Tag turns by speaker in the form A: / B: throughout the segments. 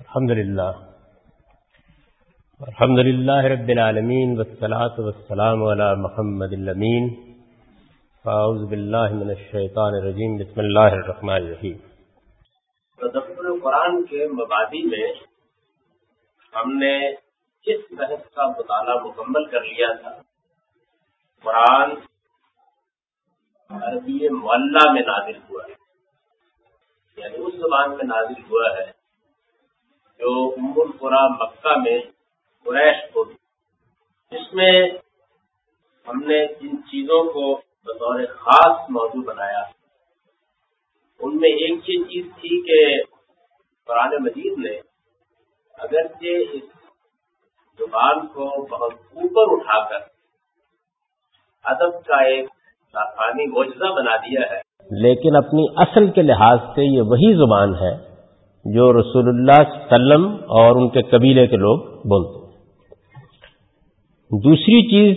A: الحمد للہ رب العالمین والصلاة والسلام علی محمد الامین فاعوذ باللہ من الشیطان الرجیم بسم اللہ الرحمن الرحیم۔
B: تدبر قرآن کے مبادی میں ہم نے اس بحث کا مطالعہ مکمل کر لیا تھا۔ قرآن عربی معلیٰ میں نازل ہوا ہے، یعنی اس زبان میں نازل ہوا ہے جو ام القری مکہ میں قریش بولی، جس میں ہم نے جن چیزوں کو بطور خاص موضوع بنایا ان میں ایک یہ چیز تھی کہ قرآن مجید نے اگرچہ اس زبان کو بہت اوپر اٹھا کر ادب کا ایک لافانی معجزہ بنا دیا ہے،
A: لیکن اپنی اصل کے لحاظ سے یہ وہی زبان ہے جو رسول اللہ صلی اللہ علیہ وسلم اور ان کے قبیلے کے لوگ بولتے ہیں۔ دوسری چیز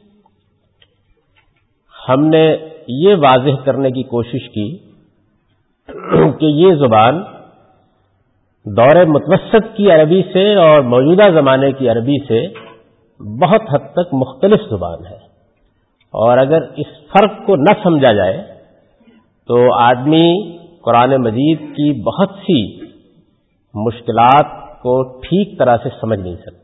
A: ہم نے یہ واضح کرنے کی کوشش کی کہ یہ زبان دور متوسط کی عربی سے اور موجودہ زمانے کی عربی سے بہت حد تک مختلف زبان ہے، اور اگر اس فرق کو نہ سمجھا جائے تو آدمی قرآن مجید کی بہت سی مشکلات کو ٹھیک طرح سے سمجھ نہیں سکتا۔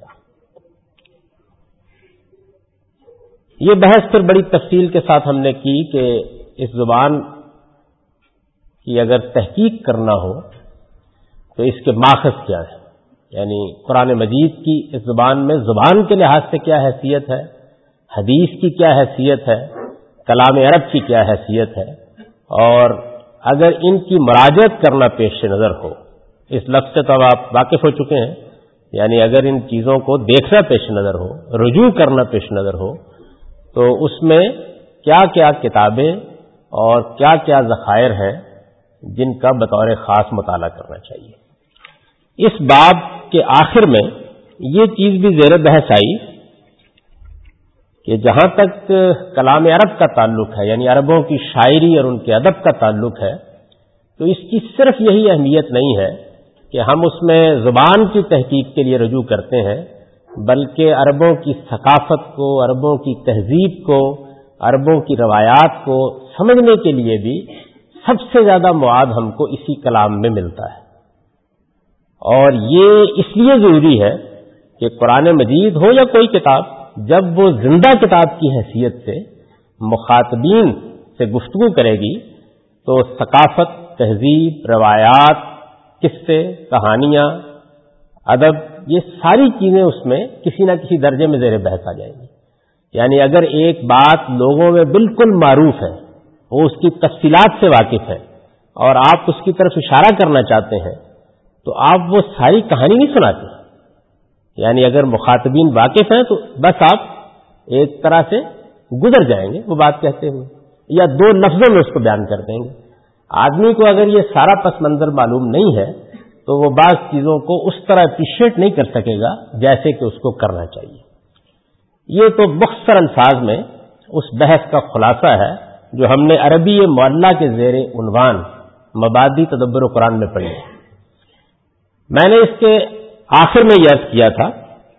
A: یہ بحث پھر بڑی تفصیل کے ساتھ ہم نے کی کہ اس زبان کی اگر تحقیق کرنا ہو تو اس کے ماخذ کیا ہے، یعنی قرآن مجید کی اس زبان میں زبان کے لحاظ سے کیا حیثیت ہے، حدیث کی کیا حیثیت ہے، کلام عرب کی کیا حیثیت ہے، اور اگر ان کی مراجعت کرنا پیش نظر ہو، اس لفظ سے تو اب آپ واقف ہو چکے ہیں، یعنی اگر ان چیزوں کو دیکھنا پیش نظر ہو، رجوع کرنا پیش نظر ہو، تو اس میں کیا کیا کتابیں اور کیا کیا ذخائر ہیں جن کا بطور خاص مطالعہ کرنا چاہیے۔ اس باب کے آخر میں یہ چیز بھی زیر بحث آئی کہ جہاں تک کلام عرب کا تعلق ہے، یعنی عربوں کی شاعری اور ان کے ادب کا تعلق ہے، تو اس کی صرف یہی اہمیت نہیں ہے کہ ہم اس میں زبان کی تحقیق کے لیے رجوع کرتے ہیں، بلکہ عربوں کی ثقافت کو، عربوں کی تہذیب کو، عربوں کی روایات کو سمجھنے کے لیے بھی سب سے زیادہ مواد ہم کو اسی کلام میں ملتا ہے۔ اور یہ اس لیے ضروری ہے کہ قرآن مجید ہو یا کوئی کتاب، جب وہ زندہ کتاب کی حیثیت سے مخاطبین سے گفتگو کرے گی تو ثقافت، تہذیب، روایات، قصے، کہانیاں، ادب، یہ ساری چیزیں اس میں کسی نہ کسی درجے میں زیر بحث آ جائیں گی۔ یعنی اگر ایک بات لوگوں میں بالکل معروف ہے، وہ اس کی تفصیلات سے واقف ہے، اور آپ اس کی طرف اشارہ کرنا چاہتے ہیں تو آپ وہ ساری کہانی نہیں سناتے۔ یعنی اگر مخاطبین واقف ہیں تو بس آپ ایک طرح سے گزر جائیں گے وہ بات کہتے ہوئے، یا دو لفظوں میں اس کو بیان کر دیں گے۔ آدمی کو اگر یہ سارا پس منظر معلوم نہیں ہے تو وہ بعض چیزوں کو اس طرح اپریشیٹ نہیں کر سکے گا جیسے کہ اس کو کرنا چاہیے۔ یہ تو مختصر الفاظ میں اس بحث کا خلاصہ ہے جو ہم نے عربی معلیٰ کے زیر عنوان مبادی تدبر قرآن میں پڑھی ہے۔ میں نے اس کے آخر میں یہ عرض کیا تھا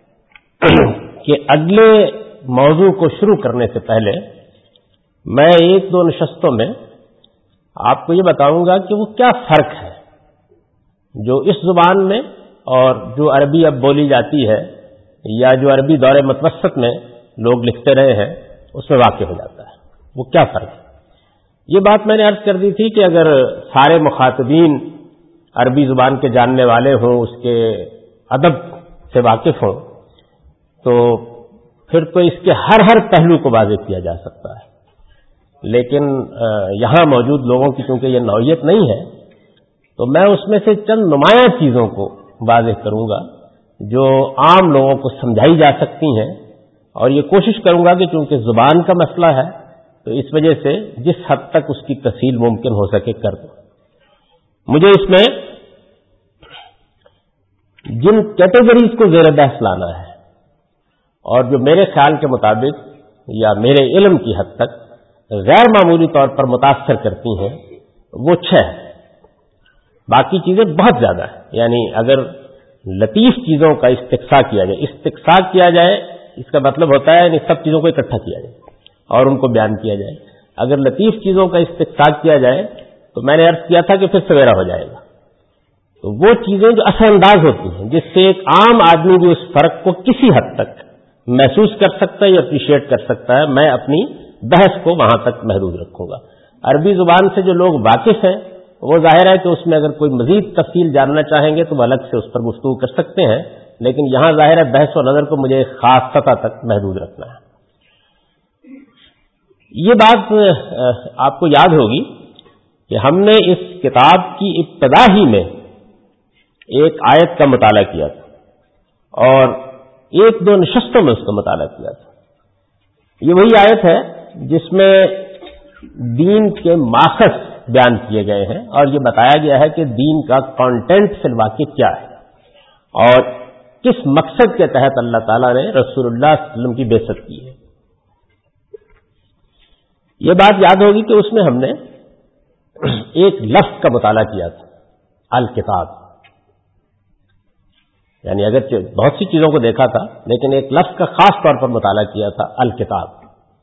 A: کہ اگلے موضوع کو شروع کرنے سے پہلے میں ایک دو نشستوں میں آپ کو یہ بتاؤں گا کہ وہ کیا فرق ہے جو اس زبان میں اور جو عربی اب بولی جاتی ہے یا جو عربی دور متوسط میں لوگ لکھتے رہے ہیں اس میں واقع ہو جاتا ہے، وہ کیا فرق ہے۔ یہ بات میں نے عرض کر دی تھی کہ اگر سارے مخاطبین عربی زبان کے جاننے والے ہوں، اس کے ادب سے واقف ہوں، تو پھر تو اس کے ہر پہلو کو واضح کیا جا سکتا ہے، لیکن یہاں موجود لوگوں کی چونکہ یہ نوعیت نہیں ہے تو میں اس میں سے چند نمایاں چیزوں کو واضح کروں گا جو عام لوگوں کو سمجھائی جا سکتی ہیں، اور یہ کوشش کروں گا کہ چونکہ زبان کا مسئلہ ہے تو اس وجہ سے جس حد تک اس کی تفصیل ممکن ہو سکے کر دوں۔ مجھے اس میں جن کیٹیگریز کو زیر بحث لانا ہے اور جو میرے خیال کے مطابق یا میرے علم کی حد تک غیر معمولی طور پر متاثر کرتی ہیں وہ 6 ہیں، باقی چیزیں بہت زیادہ ہیں۔ یعنی اگر لطیف چیزوں کا استقصاء کیا جائے. استقصاء کیا جائے اس کا مطلب ہوتا ہے سب چیزوں کو اکٹھا کیا جائے اور ان کو بیان کیا جائے. اگر لطیف چیزوں کا استقصاء کیا جائے تو میں نے عرض کیا تھا کہ پھر سویرا ہو جائے گا. تو وہ چیزیں جو اثر انداز ہوتی ہیں جس سے ایک عام آدمی بھی اس فرق کو کسی حد تک محسوس کر سکتا ہے یا اپریشیٹ کر سکتا ہے، میں اپنی بحث کو وہاں تک محدود رکھوں گا. عربی زبان سے جو لوگ واقف ہیں وہ ظاہر ہے کہ اس میں اگر کوئی مزید تفصیل جاننا چاہیں گے تو وہ الگ سے اس پر گفتگو کر سکتے ہیں، لیکن یہاں ظاہر ہے بحث و نظر کو مجھے ایک خاص سطح تک محدود رکھنا ہے. یہ بات آپ کو یاد ہوگی کہ ہم نے اس کتاب کی ابتدا ہی میں ایک آیت کا مطالعہ کیا تھا اور ایک دو نشستوں میں اس کا مطالعہ کیا تھا. یہ وہی آیت ہے جس میں دین کے ماخذ بیان کیے گئے ہیں اور یہ بتایا گیا ہے کہ دین کا کانٹینٹ فی الواقع کیا ہے اور کس مقصد کے تحت اللہ تعالیٰ نے رسول اللہ صلی اللہ علیہ وسلم کی بعثت کی ہے. یہ بات یاد ہوگی کہ اس میں ہم نے ایک لفظ کا مطالعہ کیا تھا، الکتاب. یعنی اگرچہ بہت سی چیزوں کو دیکھا تھا لیکن ایک لفظ کا خاص طور پر مطالعہ کیا تھا، الکتاب.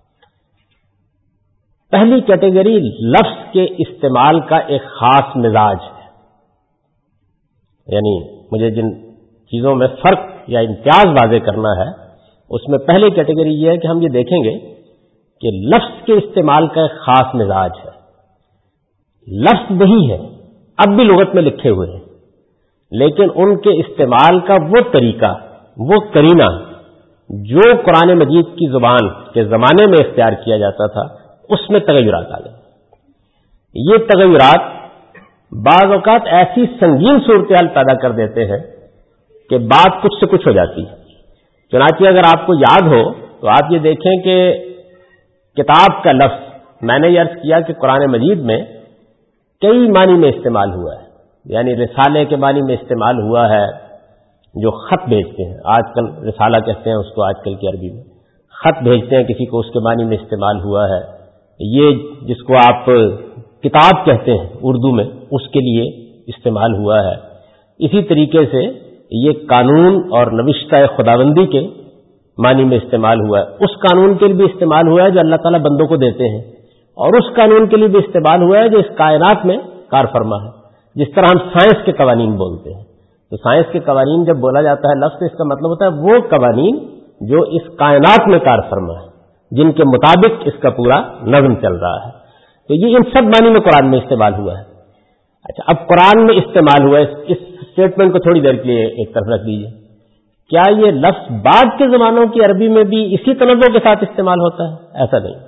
A: پہلی کیٹیگری لفظ کے استعمال کا ایک خاص مزاج ہے. یعنی مجھے جن چیزوں میں فرق یا امتیاز واضح کرنا ہے اس میں پہلی کیٹیگری یہ ہے کہ ہم یہ دیکھیں گے کہ لفظ کے استعمال کا ایک خاص مزاج ہے. لفظ وہی ہے، اب بھی لغت میں لکھے ہوئے ہیں، لیکن ان کے استعمال کا وہ طریقہ، وہ قرینہ جو قرآن مجید کی زبان کے زمانے میں اختیار کیا جاتا تھا اس میں تغیرات آ گئے. یہ تغیرات بعض اوقات ایسی سنگین صورتحال پیدا کر دیتے ہیں کہ بات کچھ سے کچھ ہو جاتی ہے. چنانچہ اگر آپ کو یاد ہو تو آپ یہ دیکھیں کہ کتاب کا لفظ میں نے یہ عرض کیا کہ قرآن مجید میں کئی معنی میں استعمال ہوا ہے. یعنی رسالے کے معنی میں استعمال ہوا ہے، جو خط بھیجتے ہیں، آج کل رسالہ کہتے ہیں اس کو، آج کل کی عربی میں خط بھیجتے ہیں کسی کو، اس کے معنی میں استعمال ہوا ہے. یہ جس کو آپ کتاب کہتے ہیں اردو میں، اس کے لیے استعمال ہوا ہے. اسی طریقے سے یہ قانون اور نوشتہ خداوندی کے معنی میں استعمال ہوا ہے. اس قانون کے لیے بھی استعمال ہوا ہے جو اللہ تعالیٰ بندوں کو دیتے ہیں، اور اس قانون کے لیے بھی استعمال ہوا ہے جو اس کائنات میں کار فرما ہے. جس طرح ہم سائنس کے قوانین بولتے ہیں تو سائنس کے قوانین جب بولا جاتا ہے لفظ، اس کا مطلب ہوتا ہے وہ قوانین جو اس کائنات میں کار فرما ہے، جن کے مطابق اس کا پورا نظم چل رہا ہے. تو یہ ان سب معنی میں قرآن میں استعمال ہوا ہے. اچھا، اب قرآن میں استعمال ہوا ہے، اس اسٹیٹمنٹ کو تھوڑی دیر کے لیے ایک طرف رکھ دیجیے. کیا یہ لفظ بعد کے زمانوں کی عربی میں بھی اسی تنوع کے ساتھ استعمال ہوتا ہے؟ ایسا نہیں،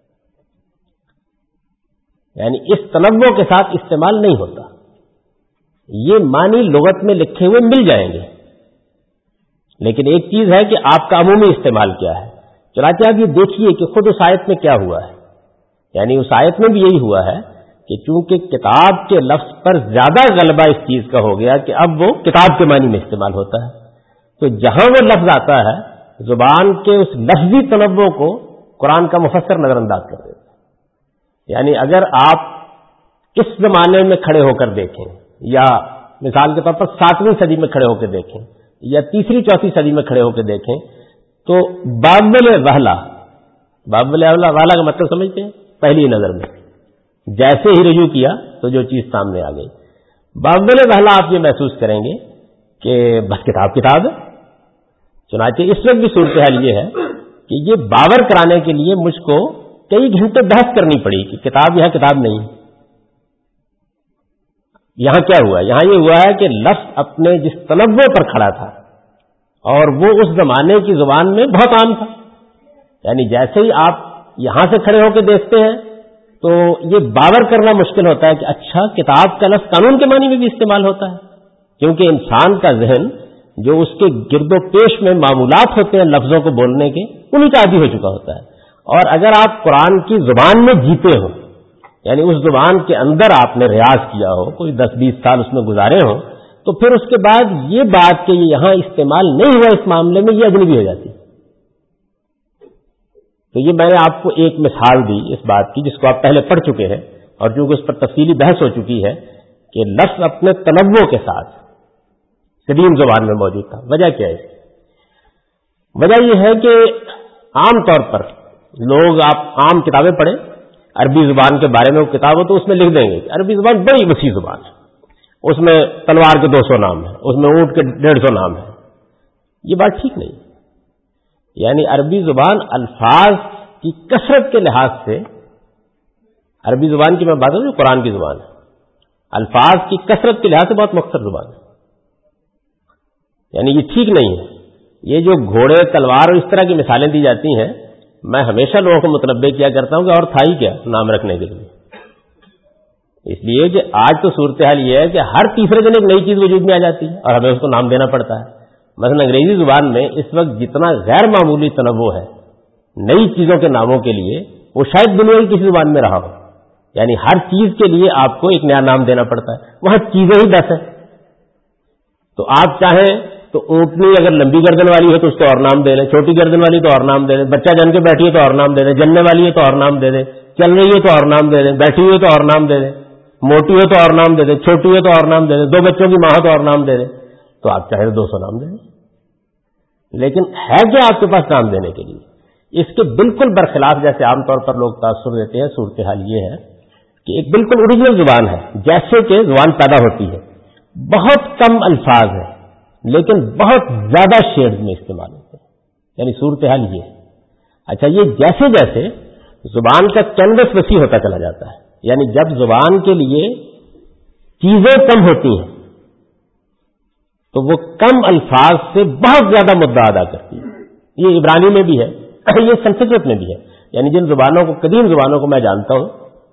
A: یعنی اس تنوع کے ساتھ استعمال نہیں ہوتا. یہ معنی لغت میں لکھے ہوئے مل جائیں گے، لیکن ایک چیز ہے کہ آپ کا عمومی استعمال کیا ہے. چنانچہ آپ یہ دیکھیے کہ خود اس آیت میں کیا ہوا ہے. یعنی اس آیت میں بھی یہی ہوا ہے کہ چونکہ کتاب کے لفظ پر زیادہ غلبہ اس چیز کا ہو گیا کہ اب وہ کتاب کے معنی میں استعمال ہوتا ہے، تو جہاں وہ لفظ آتا ہے زبان کے اس لفظی تنوع کو قرآن کا مفسر نظر انداز کر دیتا ہے. یعنی اگر آپ اس زمانے میں کھڑے ہو کر دیکھیں، یا مثال کے طور پر 7ویں صدی میں کھڑے ہو کے دیکھیں، یا 3ری 4تھی صدی میں کھڑے ہو کے دیکھیں، تو بابل وحلا کا مطلب سمجھتے ہیں؟ پہلی نظر میں جیسے ہی رجوع کیا تو جو چیز سامنے آ گئی. بابل وحلا آپ یہ محسوس کریں گے کہ بس کتاب ہے. چنانچہ اس وقت بھی صورتحال یہ ہے کہ یہ باور کرانے کے لیے مجھ کو کئی گھنٹے بحث کرنی پڑی کہ کتاب یہاں کتاب نہیں. یہاں کیا ہوا؟ یہاں یہ ہوا ہے کہ لفظ اپنے جس تنوع پر کھڑا تھا اور وہ اس زمانے کی زبان میں بہت عام تھا. یعنی جیسے ہی آپ یہاں سے کھڑے ہو کے دیکھتے ہیں تو یہ باور کرنا مشکل ہوتا ہے کہ اچھا کتاب کا لفظ قانون کے معنی میں بھی استعمال ہوتا ہے، کیونکہ انسان کا ذہن جو اس کے گرد و پیش میں معمولات ہوتے ہیں لفظوں کو بولنے کے، انہیں کا عادی ہو چکا ہوتا ہے. اور اگر آپ قرآن کی زبان میں جیتے ہو، یعنی اس زبان کے اندر آپ نے ریاض کیا ہو، کوئی 10-20 سال اس میں گزارے ہوں، تو پھر اس کے بعد یہ بات کہ یہاں استعمال نہیں ہوا اس معاملے میں، یہ اجنبی ہو جاتی. تو یہ میں نے آپ کو ایک مثال دی اس بات کی جس کو آپ پہلے پڑھ چکے ہیں، اور چونکہ اس پر تفصیلی بحث ہو چکی ہے کہ لفظ اپنے تنوع کے ساتھ قدیم زبان میں موجود تھا. وجہ کیا ہے؟ وجہ یہ ہے کہ عام طور پر لوگ، آپ عام کتابیں پڑھیں عربی زبان کے بارے میں، وہ کتاب ہو تو اس میں لکھ دیں گے کہ عربی زبان بڑی وسیع زبان ہے، اس میں تلوار کے 200 نام ہیں، اس میں اونٹ کے 150 نام ہیں. یہ بات ٹھیک نہیں. یعنی عربی زبان الفاظ کی کثرت کے لحاظ سے، عربی زبان کی میں بات کروں جو قرآن کی زبان ہے، الفاظ کی کثرت کے لحاظ سے بہت مختصر زبان ہے. یعنی یہ ٹھیک نہیں ہے. یہ جو گھوڑے، تلوار اور اس طرح کی مثالیں دی جاتی ہیں، میں ہمیشہ لوگوں کو متنبہ کیا کرتا ہوں کہ اور تھا ہی کیا نام رکھنے کے لیے. اس لیے کہ آج تو صورتحال یہ ہے کہ ہر تیسرے دن ایک نئی چیز وجود میں آ جاتی ہے اور ہمیں اس کو نام دینا پڑتا ہے. مثلا انگریزی زبان میں اس وقت جتنا غیر معمولی تنوع ہے نئی چیزوں کے ناموں کے لیے، وہ شاید دنیا کی کسی زبان میں رہا ہو. یعنی ہر چیز کے لیے آپ کو ایک نیا نام دینا پڑتا ہے. وہاں چیزیں ہی 10 ہیں. تو آپ چاہیں تو اونٹنی اگر لمبی گردن والی ہے تو اس کو اور نام دے دیں، چھوٹی گردن والی تو اور نام دے دیں، بچہ جن کے بیٹھی ہے تو اور نام دے دیں، جننے والی ہے تو اور نام دے دیں، چل رہی ہے تو اور نام دے دیں، بیٹھی ہوئی ہے تو اور نام دے دیں، موٹی ہو تو اور نام دے دیں، چھوٹی ہو تو اور نام دے دیں، 2 بچوں کی ماں ہو تو اور نام دے دیں. تو آپ چاہیں 200 نام دے دیں. لیکن ہے کیا آپ کے پاس نام دینے کے لیے؟ اس کے بالکل برخلاف جیسے عام طور پر لوگ تاثر دیتے ہیں، صورتحال یہ ہے کہ ایک بالکل اوریجنل زبان ہے. جیسے کہ زبان پیدا ہوتی ہے، بہت کم الفاظ ہیں لیکن بہت زیادہ شیڈز میں استعمال ہوتے ہیں. یعنی صورتحال یہ ہے. اچھا، یہ جیسے جیسے زبان کا کینوس وسیع ہوتا چلا جاتا ہے، یعنی جب زبان کے لیے چیزیں کم ہوتی ہیں تو وہ کم الفاظ سے بہت زیادہ مدعا ادا کرتی ہے. یہ عبرانی میں بھی ہے، یہ سنسکرت میں بھی ہے. یعنی جن زبانوں کو، قدیم زبانوں کو میں جانتا ہوں،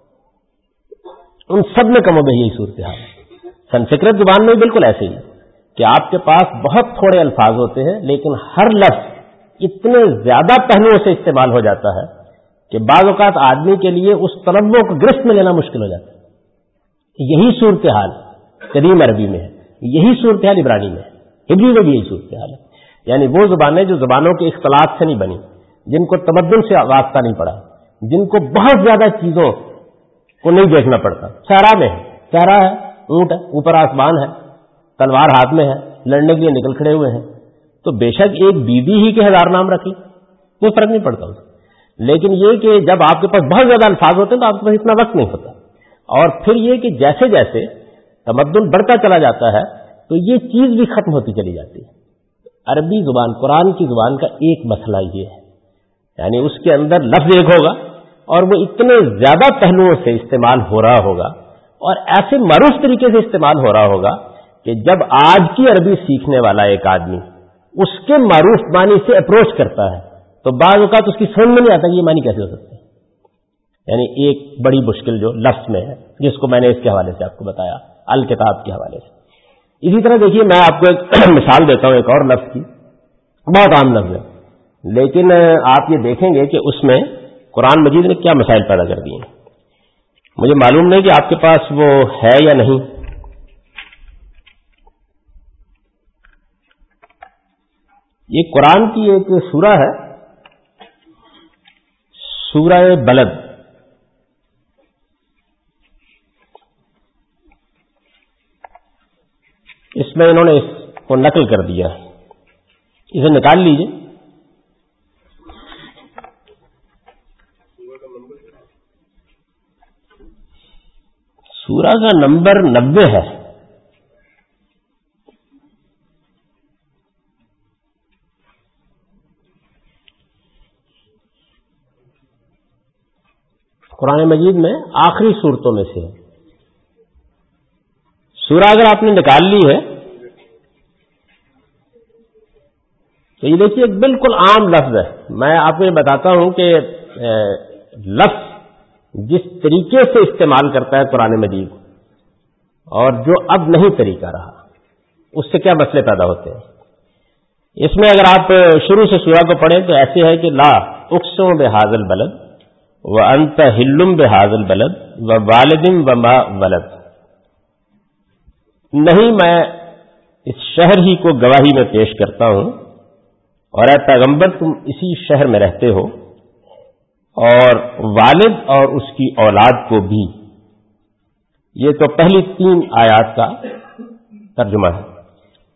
A: ان سب میں کم و بیش یہی صورتحال ہے. سنسکرت زبان میں بالکل ایسے ہی کہ آپ کے پاس بہت تھوڑے الفاظ ہوتے ہیں لیکن ہر لفظ اتنے زیادہ پہلوؤں سے استعمال ہو جاتا ہے کہ بعض اوقات آدمی کے لیے اس تنوع کو گرفت میں لینا مشکل ہو جاتا ہے. یہی صورتحال قدیم عربی میں ہے، یہی صورتحال عبرانی میں ہے، ہبری میں بھی یہی صورتحال ہے. یعنی وہ زبانیں جو زبانوں کے اختلاط سے نہیں بنی، جن کو تمدن سے واسطہ نہیں پڑا، جن کو بہت زیادہ چیزوں کو نہیں دیکھنا پڑتا. صحرا میں ہے، صحرا ہے، اونٹ ہے، اوپر آسمان ہے، تلوار ہاتھ میں ہے، لڑنے کے لیے نکل کھڑے ہوئے ہیں. تو بے شک ایک بیوی ہی کے 1000 نام رکھ لیں، کوئی فرق نہیں پڑتا اس. لیکن یہ کہ جب آپ کے پاس بہت زیادہ الفاظ ہوتے ہیں تو آپ کے پاس اتنا وقت نہیں ہوتا. اور پھر یہ کہ جیسے جیسے تمدن بڑھتا چلا جاتا ہے تو یہ چیز بھی ختم ہوتی چلی جاتی ہے. عربی زبان، قرآن کی زبان کا ایک مسئلہ یہ ہے، یعنی اس کے اندر لفظ ایک ہوگا اور وہ اتنے زیادہ پہلوؤں سے استعمال ہو رہا ہوگا اور ایسے معروف طریقے سے استعمال ہو رہا ہوگا کہ جب آج کی عربی سیکھنے والا ایک آدمی اس کے معروف معنی سے اپروچ کرتا ہے تو بعض اوقات اس کی سمجھ میں نہیں آتا کہ یہ معنی کیسے ہو سکتے ہیں. یعنی ایک بڑی مشکل جو لفظ میں ہے، جس کو میں نے اس کے حوالے سے آپ کو بتایا، الکتاب کے حوالے سے. اسی طرح دیکھیے، میں آپ کو ایک مثال دیتا ہوں ایک اور لفظ کی، بہت عام لفظ ہے لیکن آپ یہ دیکھیں گے کہ اس میں قرآن مجید نے کیا مسائل پیدا کر دیے ہیں. مجھے معلوم نہیں کہ آپ کے پاس وہ ہے یا نہیں. یہ قرآن کی ایک سورہ ہے، سورہ بلد. اس میں انہوں نے اس کو نقل کر دیا، اسے نکال لیجئے. سورہ کا نمبر 90 ہے. قرآن مجید میں آخری صورتوں میں سے ہے. سورہ اگر آپ نے نکال لی ہے تو یہ دیکھیے ایک بالکل عام لفظ ہے. میں آپ کو یہ بتاتا ہوں کہ لفظ جس طریقے سے استعمال کرتا ہے قرآن مجید اور جو اب نہیں طریقہ رہا، اس سے کیا مسئلے پیدا ہوتے ہیں. اس میں اگر آپ شروع سے سورہ کو پڑھیں تو ایسے ہے کہ لا اقسم بہذا البلد وانت حل بہذا البلد ووالد وما ولد. نہیں، میں اس شہر ہی کو گواہی میں پیش کرتا ہوں اور اے پیغمبر تم اسی شہر میں رہتے ہو، اور والد اور اس کی اولاد کو بھی. یہ تو پہلی 3 آیات کا ترجمہ ہے.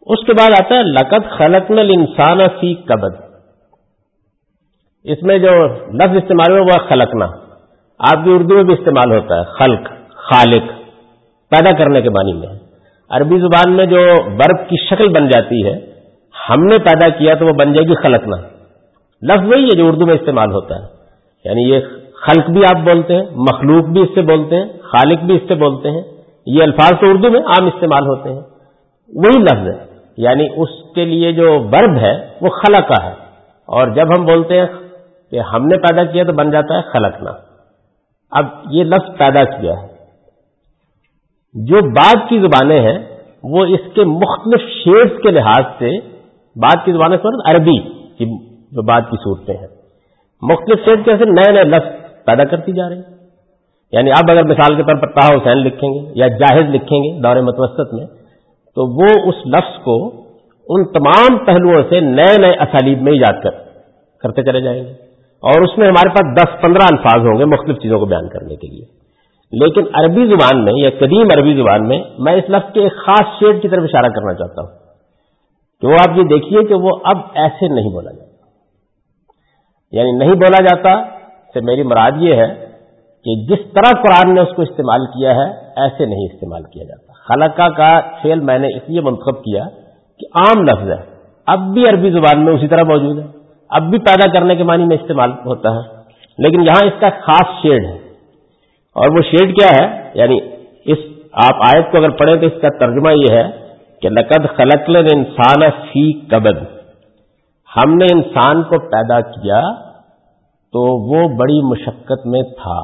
A: اس کے بعد آتا ہے لقد خلقنا الانسان فی کبد. اس میں جو لفظ استعمال ہوا وہ خلقنا، آپ کی اردو میں بھی استعمال ہوتا ہے خلق، خالق، پیدا کرنے کے معنی میں. عربی زبان میں جو برب کی شکل بن جاتی ہے، ہم نے پیدا کیا تو وہ بن جائے گی خلقنا. لفظ وہی ہے جو اردو میں استعمال ہوتا ہے. یعنی یہ خلق بھی آپ بولتے ہیں، مخلوق بھی اس سے بولتے ہیں، خالق بھی اس سے بولتے ہیں. یہ الفاظ تو اردو میں عام استعمال ہوتے ہیں، وہی لفظ ہے. یعنی اس کے لیے جو برب ہے وہ خلقہ ہے، اور جب ہم بولتے ہیں کہ ہم نے پیدا کیا تو بن جاتا ہے خلقنا. اب یہ لفظ پیدا کیا ہے، جو بعد کی زبانیں ہیں وہ اس کے مختلف شیڈز کے لحاظ سے، بعد کی زبانیں عربی کی جو بعد کی صورتیں ہیں، مختلف شیڈ کے نئے نئے لفظ پیدا کرتی جا رہی ہیں. یعنی اب اگر مثال کے طور پر طه حسین لکھیں گے یا جاہد لکھیں گے دور متوسط میں، تو وہ اس لفظ کو ان تمام پہلوؤں سے نئے نئے اسالیب میں ایجاد کرتے چلے جائیں گے، اور اس میں ہمارے پاس 10-15 الفاظ ہوں گے مختلف چیزوں کو بیان کرنے کے لیے. لیکن عربی زبان میں یا قدیم عربی زبان میں میں اس لفظ کے ایک خاص شیڈ کی طرف اشارہ کرنا چاہتا ہوں کہ وہ آپ یہ دیکھیے کہ وہ اب ایسے نہیں بولا جاتا. یعنی نہیں بولا جاتا سے میری مراد یہ ہے کہ جس طرح قرآن نے اس کو استعمال کیا ہے ایسے نہیں استعمال کیا جاتا. خلقہ کا فعل میں نے اس لیے منتخب کیا کہ عام لفظ ہے، اب بھی عربی زبان میں اسی طرح موجود ہے، اب بھی پیدا کرنے کے معنی میں استعمال ہوتا ہے، لیکن یہاں اس کا خاص شیڈ ہے. اور وہ شیڈ کیا ہے؟ یعنی اس آپ آیت کو اگر پڑھیں تو اس کا ترجمہ یہ ہے کہ لقد خلقنا الانسان فی کبد، ہم نے انسان کو پیدا کیا تو وہ بڑی مشقت میں تھا.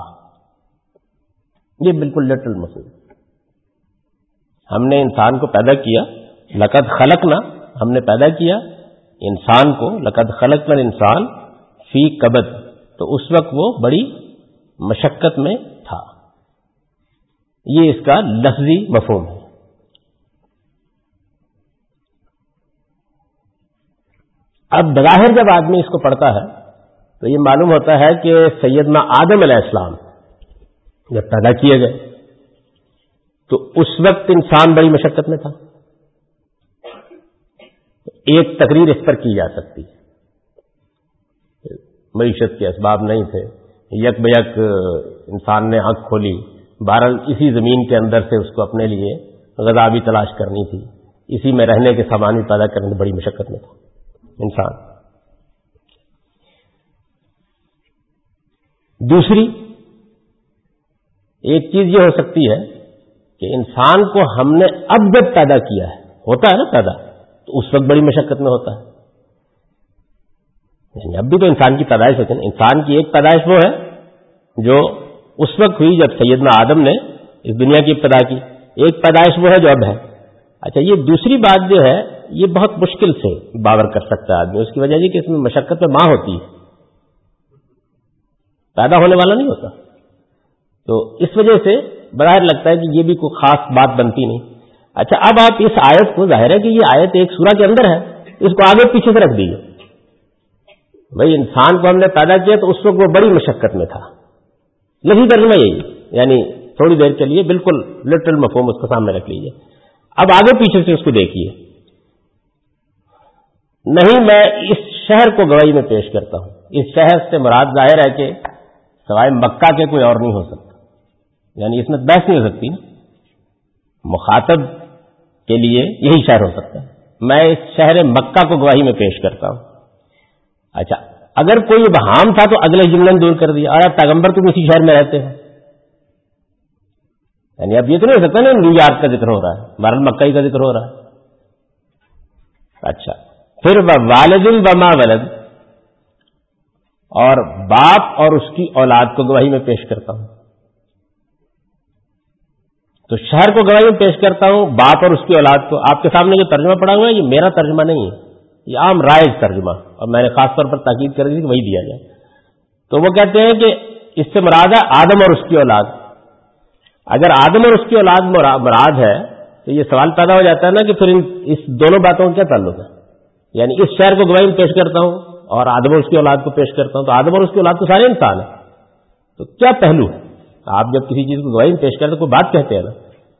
A: یہ بالکل لٹرل مفہوم. ہم نے انسان کو پیدا کیا، لقد خلقنا، ہم نے پیدا کیا انسان کو، لقد خلقنا الانسان فی کبد، تو اس وقت وہ بڑی مشقت میں تھا. یہ اس کا لفظی مفہوم ہے. اب بظاہر جب آدمی اس کو پڑھتا ہے تو یہ معلوم ہوتا ہے کہ سیدنا آدم علیہ السلام جب پیدا کیے گئے تو اس وقت انسان بڑی مشقت میں تھا. ایک تقریر اس پر کی جا سکتی ہے، معیشت کے اسباب نہیں تھے، یک بیک انسان نے آنکھ کھولی، بہرحال اسی زمین کے اندر سے اس کو اپنے لیے غذا بھی تلاش کرنی تھی، اسی میں رہنے کے سامان بھی پیدا کرنے میں بڑی مشقت میں تھا انسان. دوسری ایک چیز یہ ہو سکتی ہے کہ انسان کو ہم نے اب جب پیدا کیا ہے، ہوتا ہے نا پیدا، تو اس وقت بڑی مشقت میں ہوتا ہے. یعنی اب بھی تو انسان کی پیدائش ہوتی ہے. انسان کی ایک پیدائش وہ ہے جو اس وقت ہوئی جب سیدنا آدم نے اس دنیا کی ابتدا کی، ایک پیدائش وہ ہے جو اب ہے. اچھا، یہ دوسری بات جو ہے یہ بہت مشکل سے باور کر سکتا ہے آدمی. اس کی وجہ یہ کہ اس میں مشقت میں ماں ہوتی ہے، پیدا ہونے والا نہیں ہوتا. تو اس وجہ سے بظاہر لگتا ہے کہ یہ بھی کوئی خاص بات بنتی نہیں. اچھا، اب آپ اس آیت کو، ظاہر ہے کہ یہ آیت ایک سورہ کے اندر ہے، اس کو آگے پیچھے سے رکھ دیجیے. بھائی انسان کو ہم نے پیدا کیا تو اس وقت وہ بڑی مشقت میں تھا، لفظی ترجمہ یہی، یعنی تھوڑی دیر کے لیے بالکل لٹرل مفہوم اس کو سامنے رکھ لیجیے. اب آگے پیچھے سے اس کو دیکھیے. نہیں، میں اس شہر کو گواہی میں پیش کرتا ہوں. اس شہر سے مراد ظاہر ہے کہ سوائے مکہ کے کوئی اور نہیں ہو سکتا، یعنی اس میں بحث نہیں ہو سکتی. مخاطب کے لیے یہی شہر ہو سکتا ہے. میں اس شہر مکہ کو گواہی میں پیش کرتا ہوں. اچھا، اگر کوئی ابہام تھا تو اگلے جملے میں دور کر دیا، اور پیغمبر تم اسی شہر میں رہتے ہیں. یعنی اب یہ تو نہیں ہو سکتا نا نیو یارک کا ذکر ہو رہا ہے، بہرحال مکہ کا ذکر ہو رہا ہے. اچھا، پھر والد وما ولد، اور باپ اور اس کی اولاد کو گواہی میں پیش کرتا ہوں. تو شہر کو گواہی میں پیش کرتا ہوں، باپ اور اس کی اولاد کو. آپ کے سامنے جو ترجمہ پڑا ہوا ہے یہ میرا ترجمہ نہیں ہے، یہ عام رائج ترجمہ، اور میں نے خاص طور پر تاکید کر دی کہ وہی دیا جائے. تو وہ کہتے ہیں کہ اس سے مراد ہے آدم اور اس کی اولاد. اگر آدم اور اس کی اولاد مراد ہے تو یہ سوال پیدا ہو جاتا ہے نا کہ پھر اس دونوں باتوں کا کیا تعلق ہے. یعنی اس شہر کو گواہی میں پیش کرتا ہوں اور آدم اور اس کی اولاد کو پیش کرتا ہوں، تو آدم اور اس کی اولاد تو سارے انسان ہیں. تو کیا پہلو ہے؟ آپ جب کسی چیز کو گواہی میں پیش کرتے کوئی بات کہتے ہیں نا،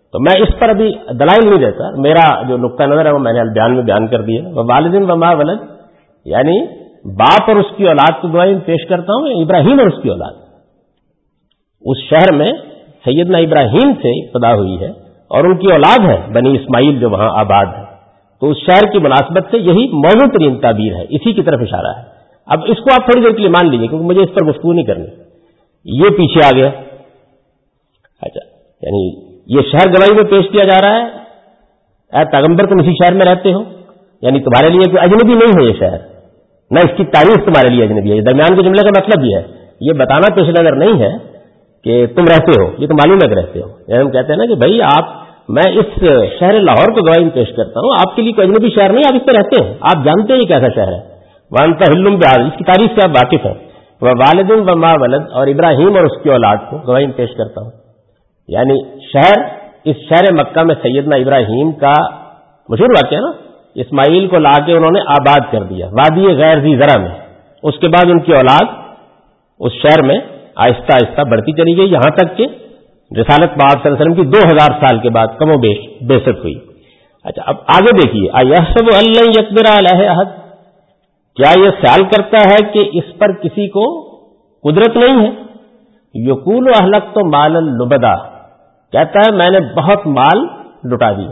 A: تو میں اس پر ابھی دلائل نہیں دیتا، میرا جو نقطہ نظر ہے وہ میں نے البیان میں بیان کر دیا. وہ والدین وما ولد، یعنی باپ اور اس کی اولاد کو گواہی پیش کرتا ہوں، ابراہیم اور اس کی اولاد. اس شہر میں سیدنا ابراہیم سے ابتدا ہوئی ہے اور ان کی اولاد ہے بنی اسماعیل جو وہاں آباد ہے. تو اس شہر کی مناسبت سے یہی موزوں ترین تعبیر ہے، اسی کی طرف اشارہ ہے. اب اس کو آپ تھوڑی دیر کے لیے مان لیجیے کیونکہ مجھے اس پر گفتگو نہیں کرنی. یہ پیچھے آ گیا. اچھا، یعنی یہ شہر گواہی میں پیش کیا جا رہا ہے، اے پیغمبر تم اسی شہر میں رہتے ہو، یعنی تمہارے لیے کوئی اجنبی نہیں ہے یہ شہر، نہ اس کی تاریخ تمہارے لیے اجنبی ہے. درمیان کے جملے کا مطلب یہ ہے، یہ بتانا پیش نظر نہیں ہے کہ تم رہتے ہو، یہ تو معلوم ہے کہ رہتے ہو. یعنی ہم کہتے ہیں نا کہ بھائی میں اس شہر لاہور کو گواہی پیش کرتا ہوں، آپ کے لیے کوئی اجنبی شہر نہیں، آپ اس پہ رہتے ہیں، آپ جانتے ہیں یہ کیسا شہر ہے. وانت حلم بہار، اس کی تاریخ سے آپ واقف ہیں. وہ والدین وما ولد، اور ابراہیم اور اس کی اولاد کو گواہی پیش کرتا ہوں. یعنی اس شہر مکہ میں سیدنا ابراہیم کا مشہور واقعہ نا، اسماعیل کو لا کے انہوں نے آباد کر دیا وادی غیر ذی زرع میں. اس کے بعد ان کی اولاد اس شہر میں آہستہ آہستہ بڑھتی چلی گئی، یہاں تک کہ رسالت پاک صلی اللہ علیہ وسلم کی 2000 سال کے بعد کم و بیش بعثت ہوئی. اچھا، اب آگے دیکھیے، ایحسب ان لن یقدر علیہ احد، کیا یہ خیال کرتا ہے کہ اس پر کسی کو قدرت نہیں ہے. یقول اہلکت مالا لبدا، کہتا ہے میں نے بہت مال لٹا دیا.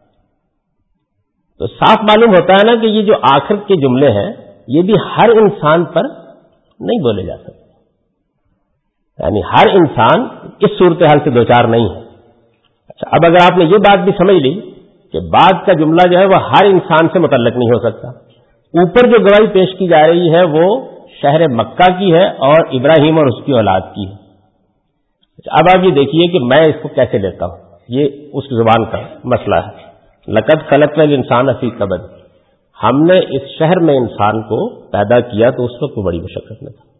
A: تو صاف معلوم ہوتا ہے نا کہ یہ جو آخر کے جملے ہیں یہ بھی ہر انسان پر نہیں بولے جا سکتے، یعنی ہر انسان اس صورتحال سے دوچار نہیں ہے. اچھا، اب اگر آپ نے یہ بات بھی سمجھ لی کہ بعد کا جملہ جو ہے وہ ہر انسان سے متعلق نہیں ہو سکتا، اوپر جو گواہی پیش کی جا رہی ہے وہ شہر مکہ کی ہے اور ابراہیم اور اس کی اولاد کی ہے. اب آپ یہ دیکھیے کہ میں اس کو کیسے لیتا ہوں، یہ اس زبان کا مسئلہ ہے. لقد خلقنا الانسان فی کبد، ہم نے اس شہر میں انسان کو پیدا کیا تو اس وقت وہ بڑی مشقت میں تھا.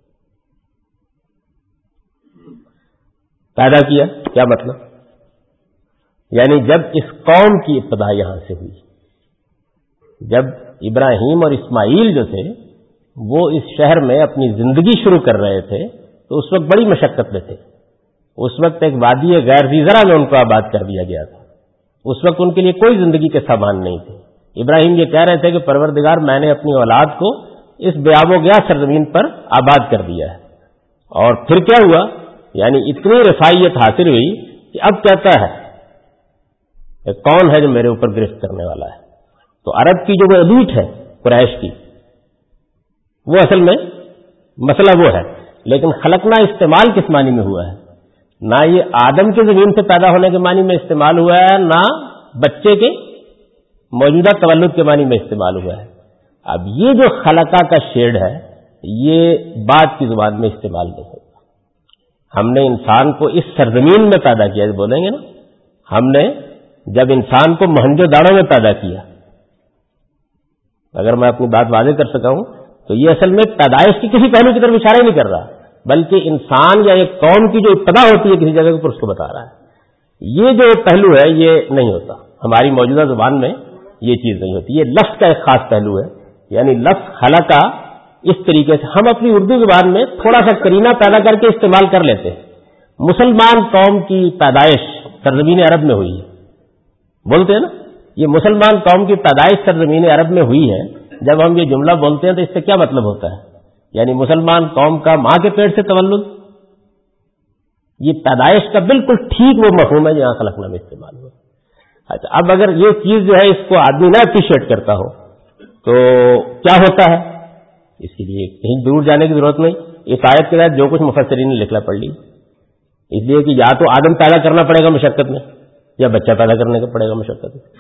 A: پیدا کیا کیا مطلب؟ یعنی جب اس قوم کی ابتدا یہاں سے ہوئی، جب ابراہیم اور اسماعیل جو تھے وہ اس شہر میں اپنی زندگی شروع کر رہے تھے تو اس وقت بڑی مشقت میں تھے. اس وقت ایک وادی غیر ذی زرع میں ان کو آباد کر دیا گیا تھا. اس وقت ان کے لیے کوئی زندگی کے سامان نہیں تھے. ابراہیم یہ کہہ رہے تھے کہ پروردگار میں نے اپنی اولاد کو اس بے آب و گیا سرزمین پر آباد کر دیا ہے. اور پھر کیا ہوا، یعنی اتنی رفاعیت حاصل ہوئی کہ اب کہتا ہے کہ کون ہے جو میرے اوپر گرفت کرنے والا ہے. تو عرب کی جو وہ ایلیٹ ہے قریش کی، وہ اصل میں مسئلہ وہ ہے. لیکن خلقنا استعمال کس معنی میں ہوا ہے؟ نہ یہ آدم کے زمین سے پیدا ہونے کے معنی میں استعمال ہوا ہے، نہ بچے کے موجودہ تولد کے معنی میں استعمال ہوا ہے. اب یہ جو خلقہ کا شیڈ ہے یہ بعد کی زبان میں استعمال نہیں ہوتا. ہم نے انسان کو اس سرزمین میں پیدا کیا، بولیں گے نا، ہم نے جب انسان کو موہنجو داڑو میں پیدا کیا، اگر میں اپنی بات واضح کر سکا ہوں تو یہ اصل میں پیدائش کی کسی پہلو کی طرف اشارہ نہیں کر رہا، بلکہ انسان یا ایک قوم کی جو ابتدا ہوتی ہے کسی جگہ پر اس کو بتا رہا ہے. یہ جو پہلو ہے یہ نہیں ہوتا ہماری موجودہ زبان میں، یہ چیز نہیں ہوتی. یہ لفظ کا ایک خاص پہلو ہے، یعنی لفظ خلقہ اس طریقے سے ہم اپنی اردو زبان میں تھوڑا سا کرینہ پیدا کر کے استعمال کر لیتے ہیں. مسلمان قوم کی پیدائش سرزمین عرب میں ہوئی ہے، بولتے ہیں نا، یہ مسلمان قوم کی پیدائش سرزمین عرب میں ہوئی ہے. جب ہم یہ جملہ بولتے ہیں تو اس سے کیا مطلب ہوتا ہے؟ یعنی مسلمان قوم کا ماں کے پیٹ سے تولد، یہ پیدائش کا بالکل ٹھیک وہ مفہوم ہے جہاں خلقنا میں استعمال ہوا. اچھا، اب اگر یہ چیز جو ہے اس کو آدمی نہ اپریشیٹ کرتا ہو تو کیا ہوتا ہے؟ اس کے لیے کہیں دور جانے کی ضرورت نہیں. اس آیت کے تحت جو کچھ مفسرین نے لکھنا پڑ لی، اس لیے کہ یا تو آدم پیدا کرنا پڑے گا مشقت میں، یا بچہ پیدا کرنے کا پڑے گا مشقت میں.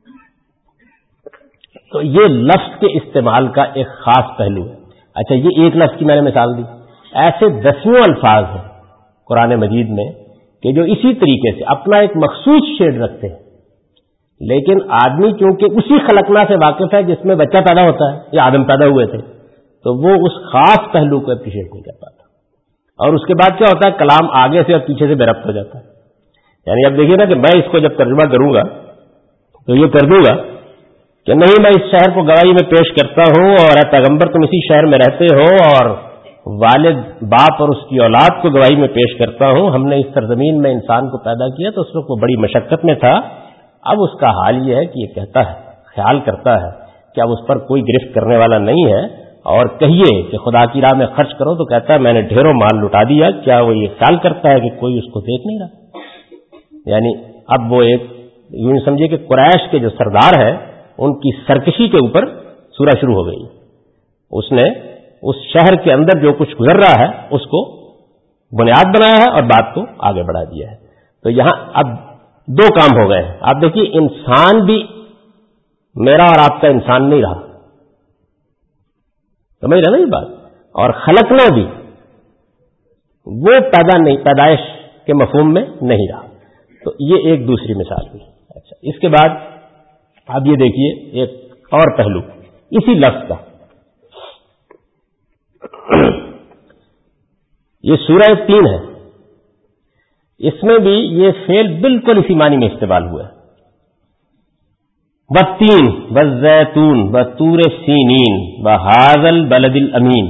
A: تو یہ لفظ کے استعمال کا ایک خاص پہلو ہے. اچھا، یہ ایک لفظ کی میں نے مثال دی، ایسے دسیوں الفاظ ہیں قرآن مجید میں کہ جو اسی طریقے سے اپنا ایک مخصوص شیڈ رکھتے ہیں، لیکن آدمی چونکہ اسی خلقنا سے واقف ہے جس میں بچہ پیدا ہوتا ہے یا آدم پیدا ہوئے تھے، تو وہ اس خاص پہلو کو اپریشیٹ نہیں کر پاتا. اور اس کے بعد کیا ہوتا ہے، کلام آگے سے اور پیچھے سے بے ربط ہو جاتا ہے. یعنی اب دیکھیے نا کہ میں اس کو جب ترجمہ کروں گا تو یہ کر دوں گا کہ نہیں، میں اس شہر کو گواہی میں پیش کرتا ہوں اور اے پیغمبر تم اسی شہر میں رہتے ہو اور والد باپ اور اس کی اولاد کو گواہی میں پیش کرتا ہوں، ہم نے اس سرزمین میں انسان کو پیدا کیا تو اس وقت وہ بڑی مشقت میں تھا، اب اس کا حال یہ ہے کہ یہ کہتا ہے، خیال کرتا ہے کہ اب اس پر کوئی گرفت کرنے والا نہیں ہے، اور کہیے کہ خدا کی راہ میں خرچ کرو تو کہتا ہے میں نے ڈھیروں مال لٹا دیا، کیا وہ یہ خیال کرتا ہے کہ کوئی اس کو دیکھ نہیں رہا؟ یعنی اب وہ ایک یوں سمجھے کہ قریش کے جو سردار ہے ان کی سرکشی کے اوپر سورہ شروع ہو گئی. اس نے اس شہر کے اندر جو کچھ گزر رہا ہے اس کو بنیاد بنایا ہے اور بات کو آگے بڑھا دیا ہے. تو یہاں اب دو کام ہو گئے ہیں. آپ دیکھیے انسان بھی میرا اور آپ کا انسان نہیں رہا، سمجھ رہے نا یہ بات، اور خلقنا بھی وہ پیدائش کے مفہوم میں نہیں رہا. تو یہ ایک دوسری مثال ہوئی. اچھا، اس کے بعد اب یہ دیکھیے ایک اور پہلو اسی لفظ کا. یہ سورہ 3 ہے، اس میں بھی یہ فعل بالکل اسی معنی میں استعمال ہوا ہے. والتین والزیتون وطور سینین وہذا البلد الامین،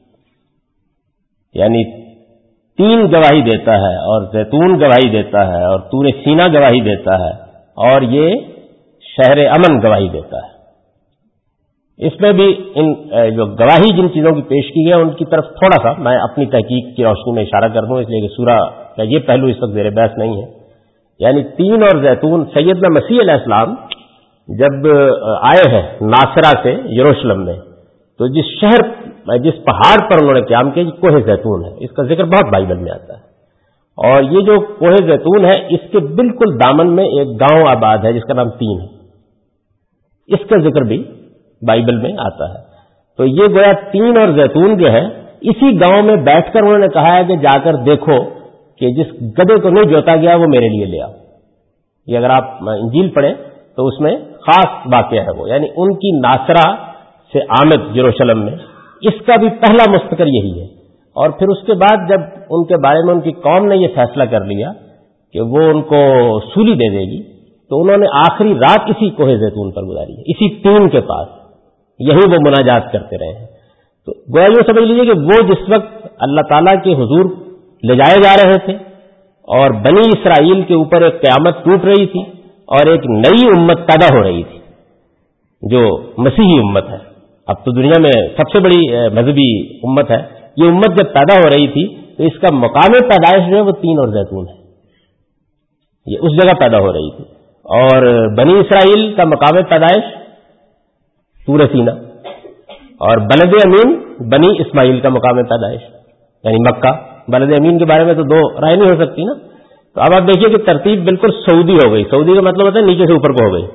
A: یعنی تین گواہی دیتا ہے اور زیتون گواہی دیتا ہے اور طور سینا گواہی دیتا ہے اور یہ شہر امن گواہی دیتا ہے. اس میں بھی ان جو گواہی جن چیزوں کی پیش کی ہے ان کی طرف تھوڑا سا میں اپنی تحقیق کی روشنی میں اشارہ کر دوں، اس لیے کہ سورہ کا یہ پہلو اس وقت زیر بحث نہیں ہے. یعنی تین اور زیتون، سیدنا مسیح علیہ السلام جب آئے ہیں ناصرہ سے یروشلم میں تو جس پہاڑ پر انہوں نے قیام کیا یہ کوہ زیتون ہے. اس کا ذکر بہت بائبل میں آتا ہے، اور یہ جو کوہ زیتون ہے اس کے بالکل دامن میں ایک گاؤں آباد ہے جس کا نام تین ہے، اس کا ذکر بھی بائبل میں آتا ہے. تو یہ گویا تین اور زیتون جو ہے اسی گاؤں میں بیٹھ کر انہوں نے کہا ہے کہ جا کر دیکھو کہ جس گدھے کو نہیں جوتا گیا وہ میرے لیے لے آؤ. یہ اگر آپ انجیل پڑھیں تو اس میں خاص واقعہ ہے وہ، یعنی ان کی ناصرہ سے آمد یروشلم میں اس کا بھی پہلا مستقر یہی ہے. اور پھر اس کے بعد جب ان کے بارے میں ان کی قوم نے یہ فیصلہ کر لیا کہ وہ ان کو سولی دے دے گی تو انہوں نے آخری رات اسی کوہ زیتون پر گزاری ہے، اسی تین کے پاس، یہی وہ مناجات کرتے رہے ہیں. تو گویا یوں سمجھ لیجیے کہ وہ جس وقت اللہ تعالیٰ کے حضور لے جائے جا رہے تھے اور بنی اسرائیل کے اوپر ایک قیامت ٹوٹ رہی تھی اور ایک نئی امت پیدا ہو رہی تھی جو مسیحی امت ہے. اب تو دنیا میں سب سے بڑی مذہبی امت ہے. یہ امت جب پیدا ہو رہی تھی تو اس کا مقام پیدائش جو ہے وہ تین اور زیتون ہے، یہ اس جگہ پیدا ہو رہی تھی. اور بنی اسرائیل کا مقام پیدائش طور سینا، اور بلد امین بنی اسماعیل کا مقام پیدائش یعنی مکہ. بلد امین کے بارے میں تو دو رائے نہیں ہو سکتی نا. تو اب آپ دیکھیے کہ ترتیب بالکل سعودی ہو گئی. سعودی کا مطلب ہوتا ہے نیچے سے اوپر کو ہو گئی،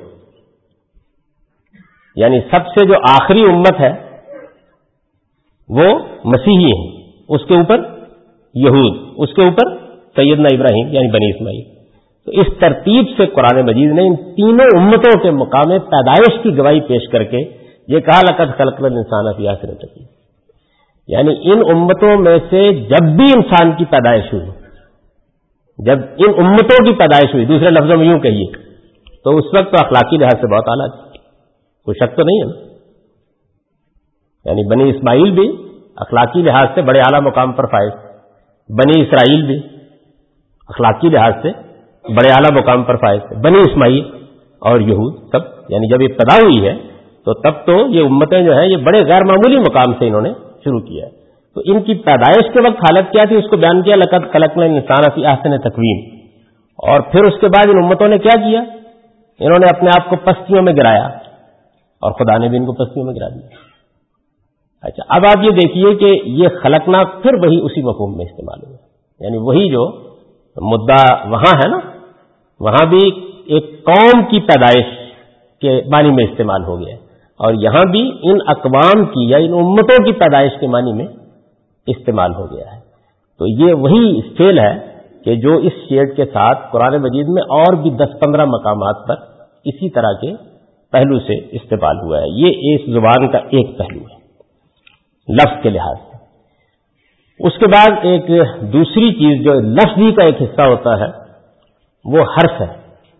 A: یعنی سب سے جو آخری امت ہے وہ مسیحی ہیں، اس کے اوپر یہود، اس کے اوپر سیدنا ابراہیم یعنی بنی اسماعیل. تو اس ترتیب سے قرآن مجید نے ان تینوں امتوں کے مقام پیدائش کی گواہی پیش کر کے یہ کہا لقد خلقنا الانسان فی احسن تقویم، یعنی ان امتوں میں سے جب بھی انسان کی پیدائش ہوئی، جب ان امتوں کی پیدائش ہوئی، دوسرے لفظوں میں یوں کہیے تو اس وقت تو اخلاقی لحاظ سے بہت اعلیٰ تھی، کوئی شک تو نہیں ہے نا. یعنی بنی اسماعیل بھی اخلاقی لحاظ سے بڑے اعلیٰ مقام پر فائز، بنی اسرائیل بھی اخلاقی لحاظ سے بڑے اعلیٰ مقام پر فائز، بنی اسماعیل اور یہود سب، یعنی جب ابتدا ہوئی ہے تو تب تو یہ امتیں جو ہیں یہ بڑے غیر معمولی مقام سے انہوں نے شروع کیا ہے. تو ان کی پیدائش کے وقت حالت کیا تھی اس کو بیان کیا لقد خلقنا الانسان فی احسن تقویم. اور پھر اس کے بعد ان امتوں نے کیا کیا، انہوں نے اپنے آپ کو پستیوں میں گرایا اور خدا نے بھی ان کو پستیوں میں گرا دیا. اچھا، اب آپ یہ دیکھیے کہ یہ خلقنا پھر وہی اسی مفہوم میں استعمال ہوا، یعنی وہی جو مدعا وہاں ہے نا، وہاں بھی ایک قوم کی پیدائش کے معنی میں استعمال ہو گیا، اور یہاں بھی ان اقوام کی یا ان امتوں کی پیدائش کے معنی میں استعمال ہو گیا ہے. تو یہ وہی فعل ہے کہ جو اس شیڈ کے ساتھ قرآن مجید میں اور بھی 10-15 مقامات پر اسی طرح کے پہلو سے استعمال ہوا ہے. یہ اس زبان کا ایک پہلو ہے لفظ کے لحاظ سے. اس کے بعد ایک دوسری چیز جو لفظی کا ایک حصہ ہوتا ہے وہ حرف ہے.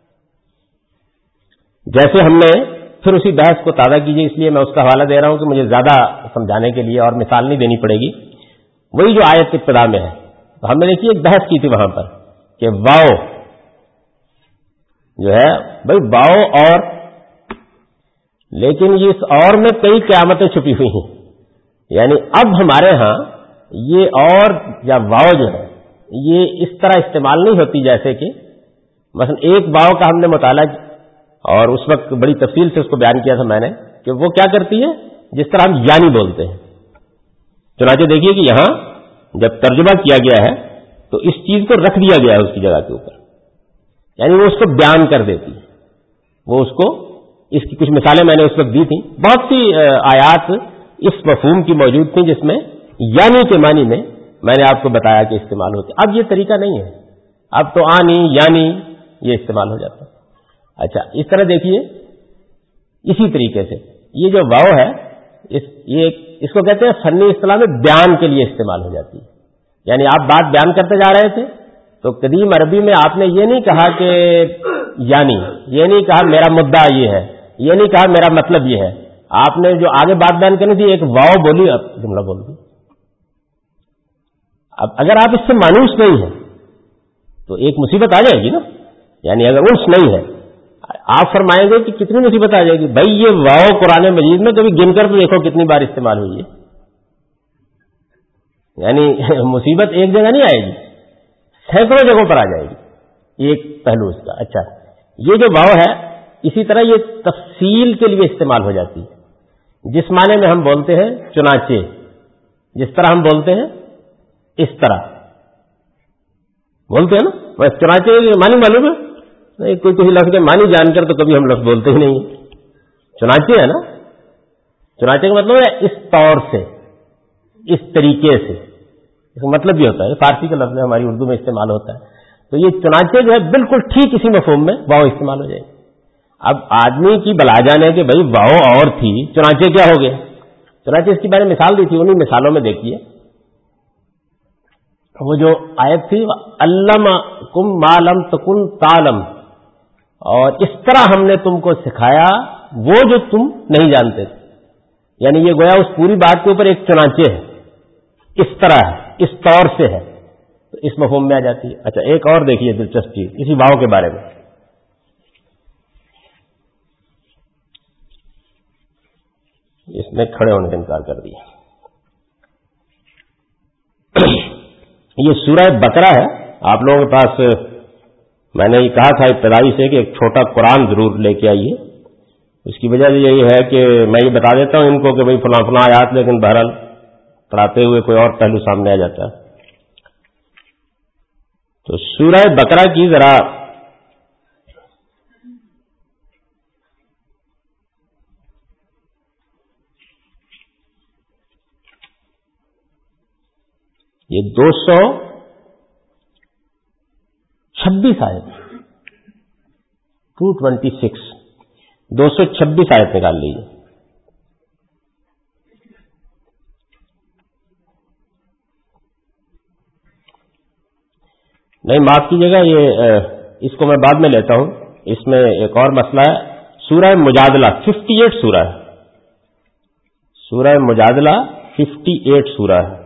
A: جیسے ہم نے پھر اسی بحث کو تازہ کیجیے، اس لیے میں اس کا حوالہ دے رہا ہوں کہ مجھے زیادہ سمجھانے کے لیے اور مثال نہیں دینی پڑے گی. وہی جو آیت ابتدا میں ہے. تو ہم نے دیکھی ایک بحث کی تھی وہاں پر کہ واؤ جو ہے بھائی واؤ اور، لیکن اس اور میں کئی قیامتیں چھپی ہوئی ہیں. یعنی اب ہمارے ہاں یہ اور یا واؤ جو ہے یہ اس طرح استعمال نہیں ہوتی جیسے کہ مثلا ایک واؤ کا ہم نے مطالعہ اور اس وقت بڑی تفصیل سے اس کو بیان کیا تھا میں نے کہ وہ کیا کرتی ہے جس طرح ہم یعنی بولتے ہیں. چنانچہ دیکھیے کہ یہاں جب ترجمہ کیا گیا ہے تو اس چیز کو رکھ دیا گیا ہے اس کی جگہ کے اوپر، یعنی وہ اس کو بیان کر دیتی ہے. وہ اس کو، اس کی کچھ مثالیں میں نے اس وقت دی تھیں. بہت سی آیات اس مفہوم کی موجود تھیں جس میں یعنی کے معنی میں نے آپ کو بتایا کہ استعمال ہوتے. اب یہ طریقہ نہیں ہے، اب تو آنی یعنی یہ استعمال ہو جاتا ہے. اچھا اس طرح دیکھیے اسی طریقے سے یہ جو واؤ ہے اس کو کہتے ہیں فنی اصطلاح میں بیان کے لیے استعمال ہو جاتی ہے. یعنی آپ بات بیان کرتے جا رہے تھے تو قدیم عربی میں آپ نے یہ نہیں کہا کہ یعنی، یہ نہیں کہا میرا مدعا یہ ہے، یہ نہیں کہا میرا مطلب یہ ہے. آپ نے جو آگے بات بیان کرنی تھی ایک واؤ بولی، اب جملہ بول دی. اب اگر آپ اس سے مانوس نہیں ہیں تو ایک مصیبت آ جائے گی نا. یعنی اگر انس نہیں ہے آپ فرمائیں گے کہ کتنی مصیبت آ جائے گی. بھائی یہ واؤ قرآن مجید میں کبھی گن کر تو دیکھو کتنی بار استعمال ہوئی ہے. یعنی مصیبت ایک جگہ نہیں آئے گی، سینکڑوں جگہوں پر آ جائے گی. ایک پہلو اس کا. اچھا یہ جو واؤ ہے اسی طرح یہ تفصیل کے لیے استعمال ہو جاتی ہے. جس معنی میں ہم بولتے ہیں چنانچہ، جس طرح ہم بولتے ہیں اس طرح بولتے ہیں نا. بس چنانچہ معنی معلوم ہے نہیں، کوئی کسی لفظ کے معنی جان کر تو کبھی ہم لفظ بولتے ہی نہیں. چنانچہ ہے نا، چنانچہ کا مطلب ہے اس طور سے، اس طریقے سے. اس کا مطلب یہ ہوتا ہے، فارسی کا لفظ ہے ہماری اردو میں استعمال ہوتا ہے. تو یہ چنانچہ جو ہے بالکل ٹھیک اسی مفہوم میں واؤ استعمال ہو جائے گی. اب آدمی کی بلا جانے کہ بھائی واؤ اور تھی چنانچہ کیا ہو گیا. چنانچہ اس کی میں نے مثال دی تھی، انہی مثالوں میں دیکھیے وہ جو آیت تھی علمکم ما لم تکن تعلم، اور اس طرح ہم نے تم کو سکھایا وہ جو تم نہیں جانتے تھے. یعنی یہ گویا اس پوری بات کے اوپر ایک چنانچہ ہے، اس طرح ہے، اس طور سے ہے، تو اس مفہوم میں آ جاتی ہے. اچھا ایک اور دیکھیے دلچسپ چیز اسی واؤ کے بارے میں. اس نے کھڑے ہونے سے انکار کر دیا. یہ سورہ بقرہ ہے. آپ لوگوں کے پاس میں نے یہ کہا تھا ابتدائی سے کہ ایک چھوٹا قرآن ضرور لے کے آئیے. اس کی وجہ یہی ہے کہ میں یہ بتا دیتا ہوں ان کو کہ بھئی فلاں فلاں آیات، لیکن بہرحال پڑھاتے ہوئے کوئی اور پہلو سامنے آ جاتا ہے. تو سورہ بقرہ کی ذرا یہ 226 آیت 226 226 آیت نکال لیجیے. نہیں معاف کیجیے گا، یہ اس کو میں بعد میں لیتا ہوں. اس میں ایک اور مسئلہ ہے. سورہ مجادلہ 58 سورہ ہے. سورہ مجادلہ 58 سورہ ہے.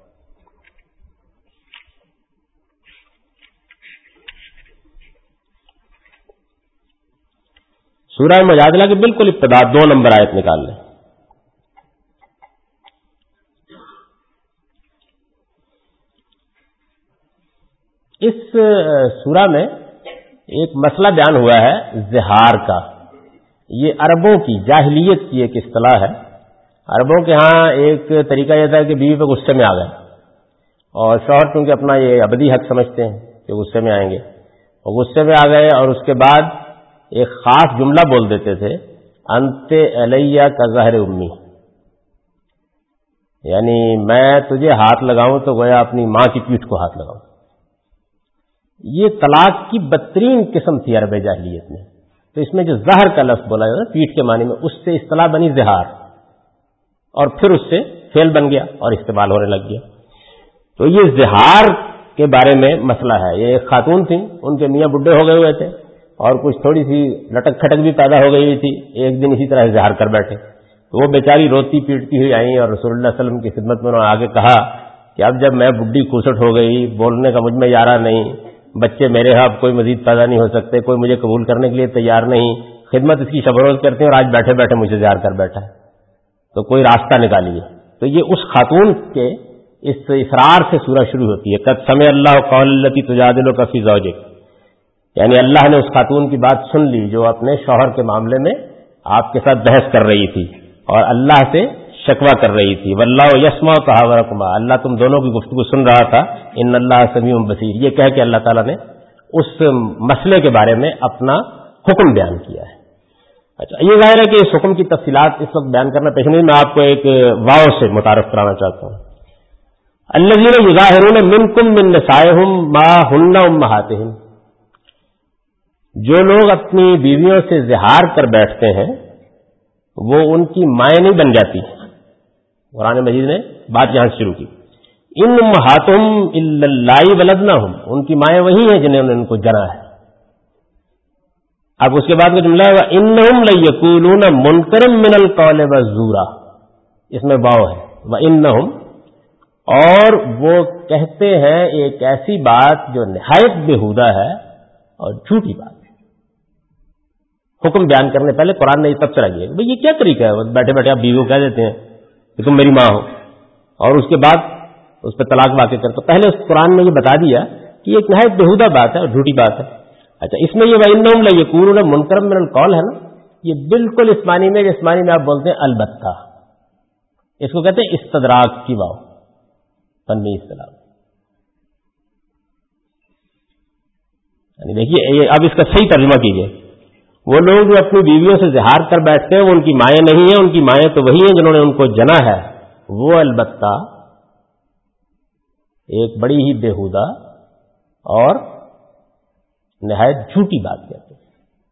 A: سورہ مجادلہ کے بالکل ابتدا 2 نمبر آیت نکال لیں. اس سورہ میں ایک مسئلہ بیان ہوا ہے زہار کا. یہ عربوں کی جاہلیت کی ایک اصطلاح ہے. عربوں کے ہاں ایک طریقہ یہ تھا کہ بیوی پہ غصے میں آ گئے اور شوہر چونکہ اپنا یہ ابدی حق سمجھتے ہیں کہ غصے میں آئیں گے، اور غصے میں آ گئے اور اس کے بعد ایک خاص جملہ بول دیتے تھے انت علیہ کا ظہر امی، یعنی میں تجھے ہاتھ لگاؤں تو گویا اپنی ماں کی پیٹھ کو ہاتھ لگاؤں. یہ طلاق کی بدترین قسم تھی عرب جاہلیت میں. تو اس میں جو زہر کا لفظ بولا جاتا ہے پیٹھ کے معنی میں، اس سے اصطلاح بنی زہار، اور پھر اس سے فعل بن گیا اور استعمال ہونے لگ گیا. تو یہ زہار کے بارے میں مسئلہ ہے. یہ ایک خاتون تھیں، ان کے میاں بڈھے ہو گئے ہوئے تھے اور کچھ تھوڑی سی لٹک کھٹک بھی پیدا ہو گئی ہوئی تھی. ایک دن اسی طرح اظہار کر بیٹھے تو وہ بیچاری روتی پیٹتی ہوئی آئیں اور رسول اللہ صلی اللہ علیہ وسلم کی خدمت میں انہوں نے آگے کہا کہ اب جب میں بڈھی کھوسٹ ہو گئی، بولنے کا مجھ میں یارہ نہیں، بچے میرے ہاں کوئی مزید پیدا نہیں ہو سکتے، کوئی مجھے قبول کرنے کے لیے تیار نہیں، خدمت اس کی شب روز کرتے ہیں اور آج بیٹھے بیٹھے مجھے زیار کر بیٹھا ہے، تو کوئی راستہ نکالیے. تو یہ اس خاتون کے اس اصرار سے سورہ شروع ہوتی ہے. قد سمع اللہ قول التی تجادلک فی زوجک، یعنی اللہ نے اس خاتون کی بات سن لی جو اپنے شوہر کے معاملے میں آپ کے ساتھ بحث کر رہی تھی اور اللہ سے شکوہ کر رہی تھی. واللہ یسمع تحاورکما، اللہ تم دونوں کی گفتگو سن رہا تھا. ان اللہ سمیع بصیر، یہ کہہ کے اللہ تعالیٰ نے اس مسئلے کے بارے میں اپنا حکم بیان کیا ہے. اچھا، یہ ظاہر ہے کہ اس حکم کی تفصیلات اس وقت بیان کرنا پیش نہیں، میں آپ کو ایک واو سے متعارف کرانا چاہتا ہوں. الذین یظاہرون منکم من نسائہم ما ہن امہاتہم، جو لوگ اپنی بیویوں سے زہار کر بیٹھتے ہیں وہ ان کی مائیں نہیں بن جاتی. قرآن مجید نے بات یہاں سے شروع کی. ان امہاتہم الا اللہ ولدنہم، ان کی مائیں وہی ہیں جنہوں نے ان کو جنا ہے. اب اس کے بعد کا جملہ ہے وَإِنَّهُمْ لَيَقُولُونَ مُنْكَرًا مِنَ الْقَوْلِ وَالزُّورَ، اس میں واو ہے. وَإِنَّهُمْ، اور وہ کہتے ہیں ایک ایسی بات جو نہایت بیہودہ ہے اور جھوٹی بات ہے. حکم بیان کرنے پہلے قرآن نے یہ تبصرہ کیا بھئی یہ کیا طریقہ ہے، بیٹھے بیٹھے آپ بیوی کو کہہ دیتے ہیں کہ تم میری ماں ہو، اور اس کے بعد اس پہ طلاق واقع کرتے. پہلے اس قرآن نے یہ بتا دیا کہ یہ ایک نہایت بیہودہ بات ہے اور جھوٹی بات ہے. اچھا، اس میں یہ وَإِنَّهُمْ لَيَقُولُونَ مُنْكَرًا مِنَ الْقَوْلِ ہے نا، یہ بالکل اس معنی میں جس معنی میں آپ بولتے ہیں البتہ، اس کو کہتے ہیں استدراک کی واو، فنی اصطلاح. یعنی دیکھیے اب اس کا صحیح ترجمہ کیجئے. وہ لوگ جو اپنی بیویوں سے زہار کر بیٹھتے ہیں وہ ان کی مائیں نہیں ہیں، ان کی مائیں تو وہی ہیں جنہوں نے ان کو جنا ہے. وہ البتہ ایک بڑی ہی بیہودہ اور نہایت جھوٹی بات کہتے ہیں.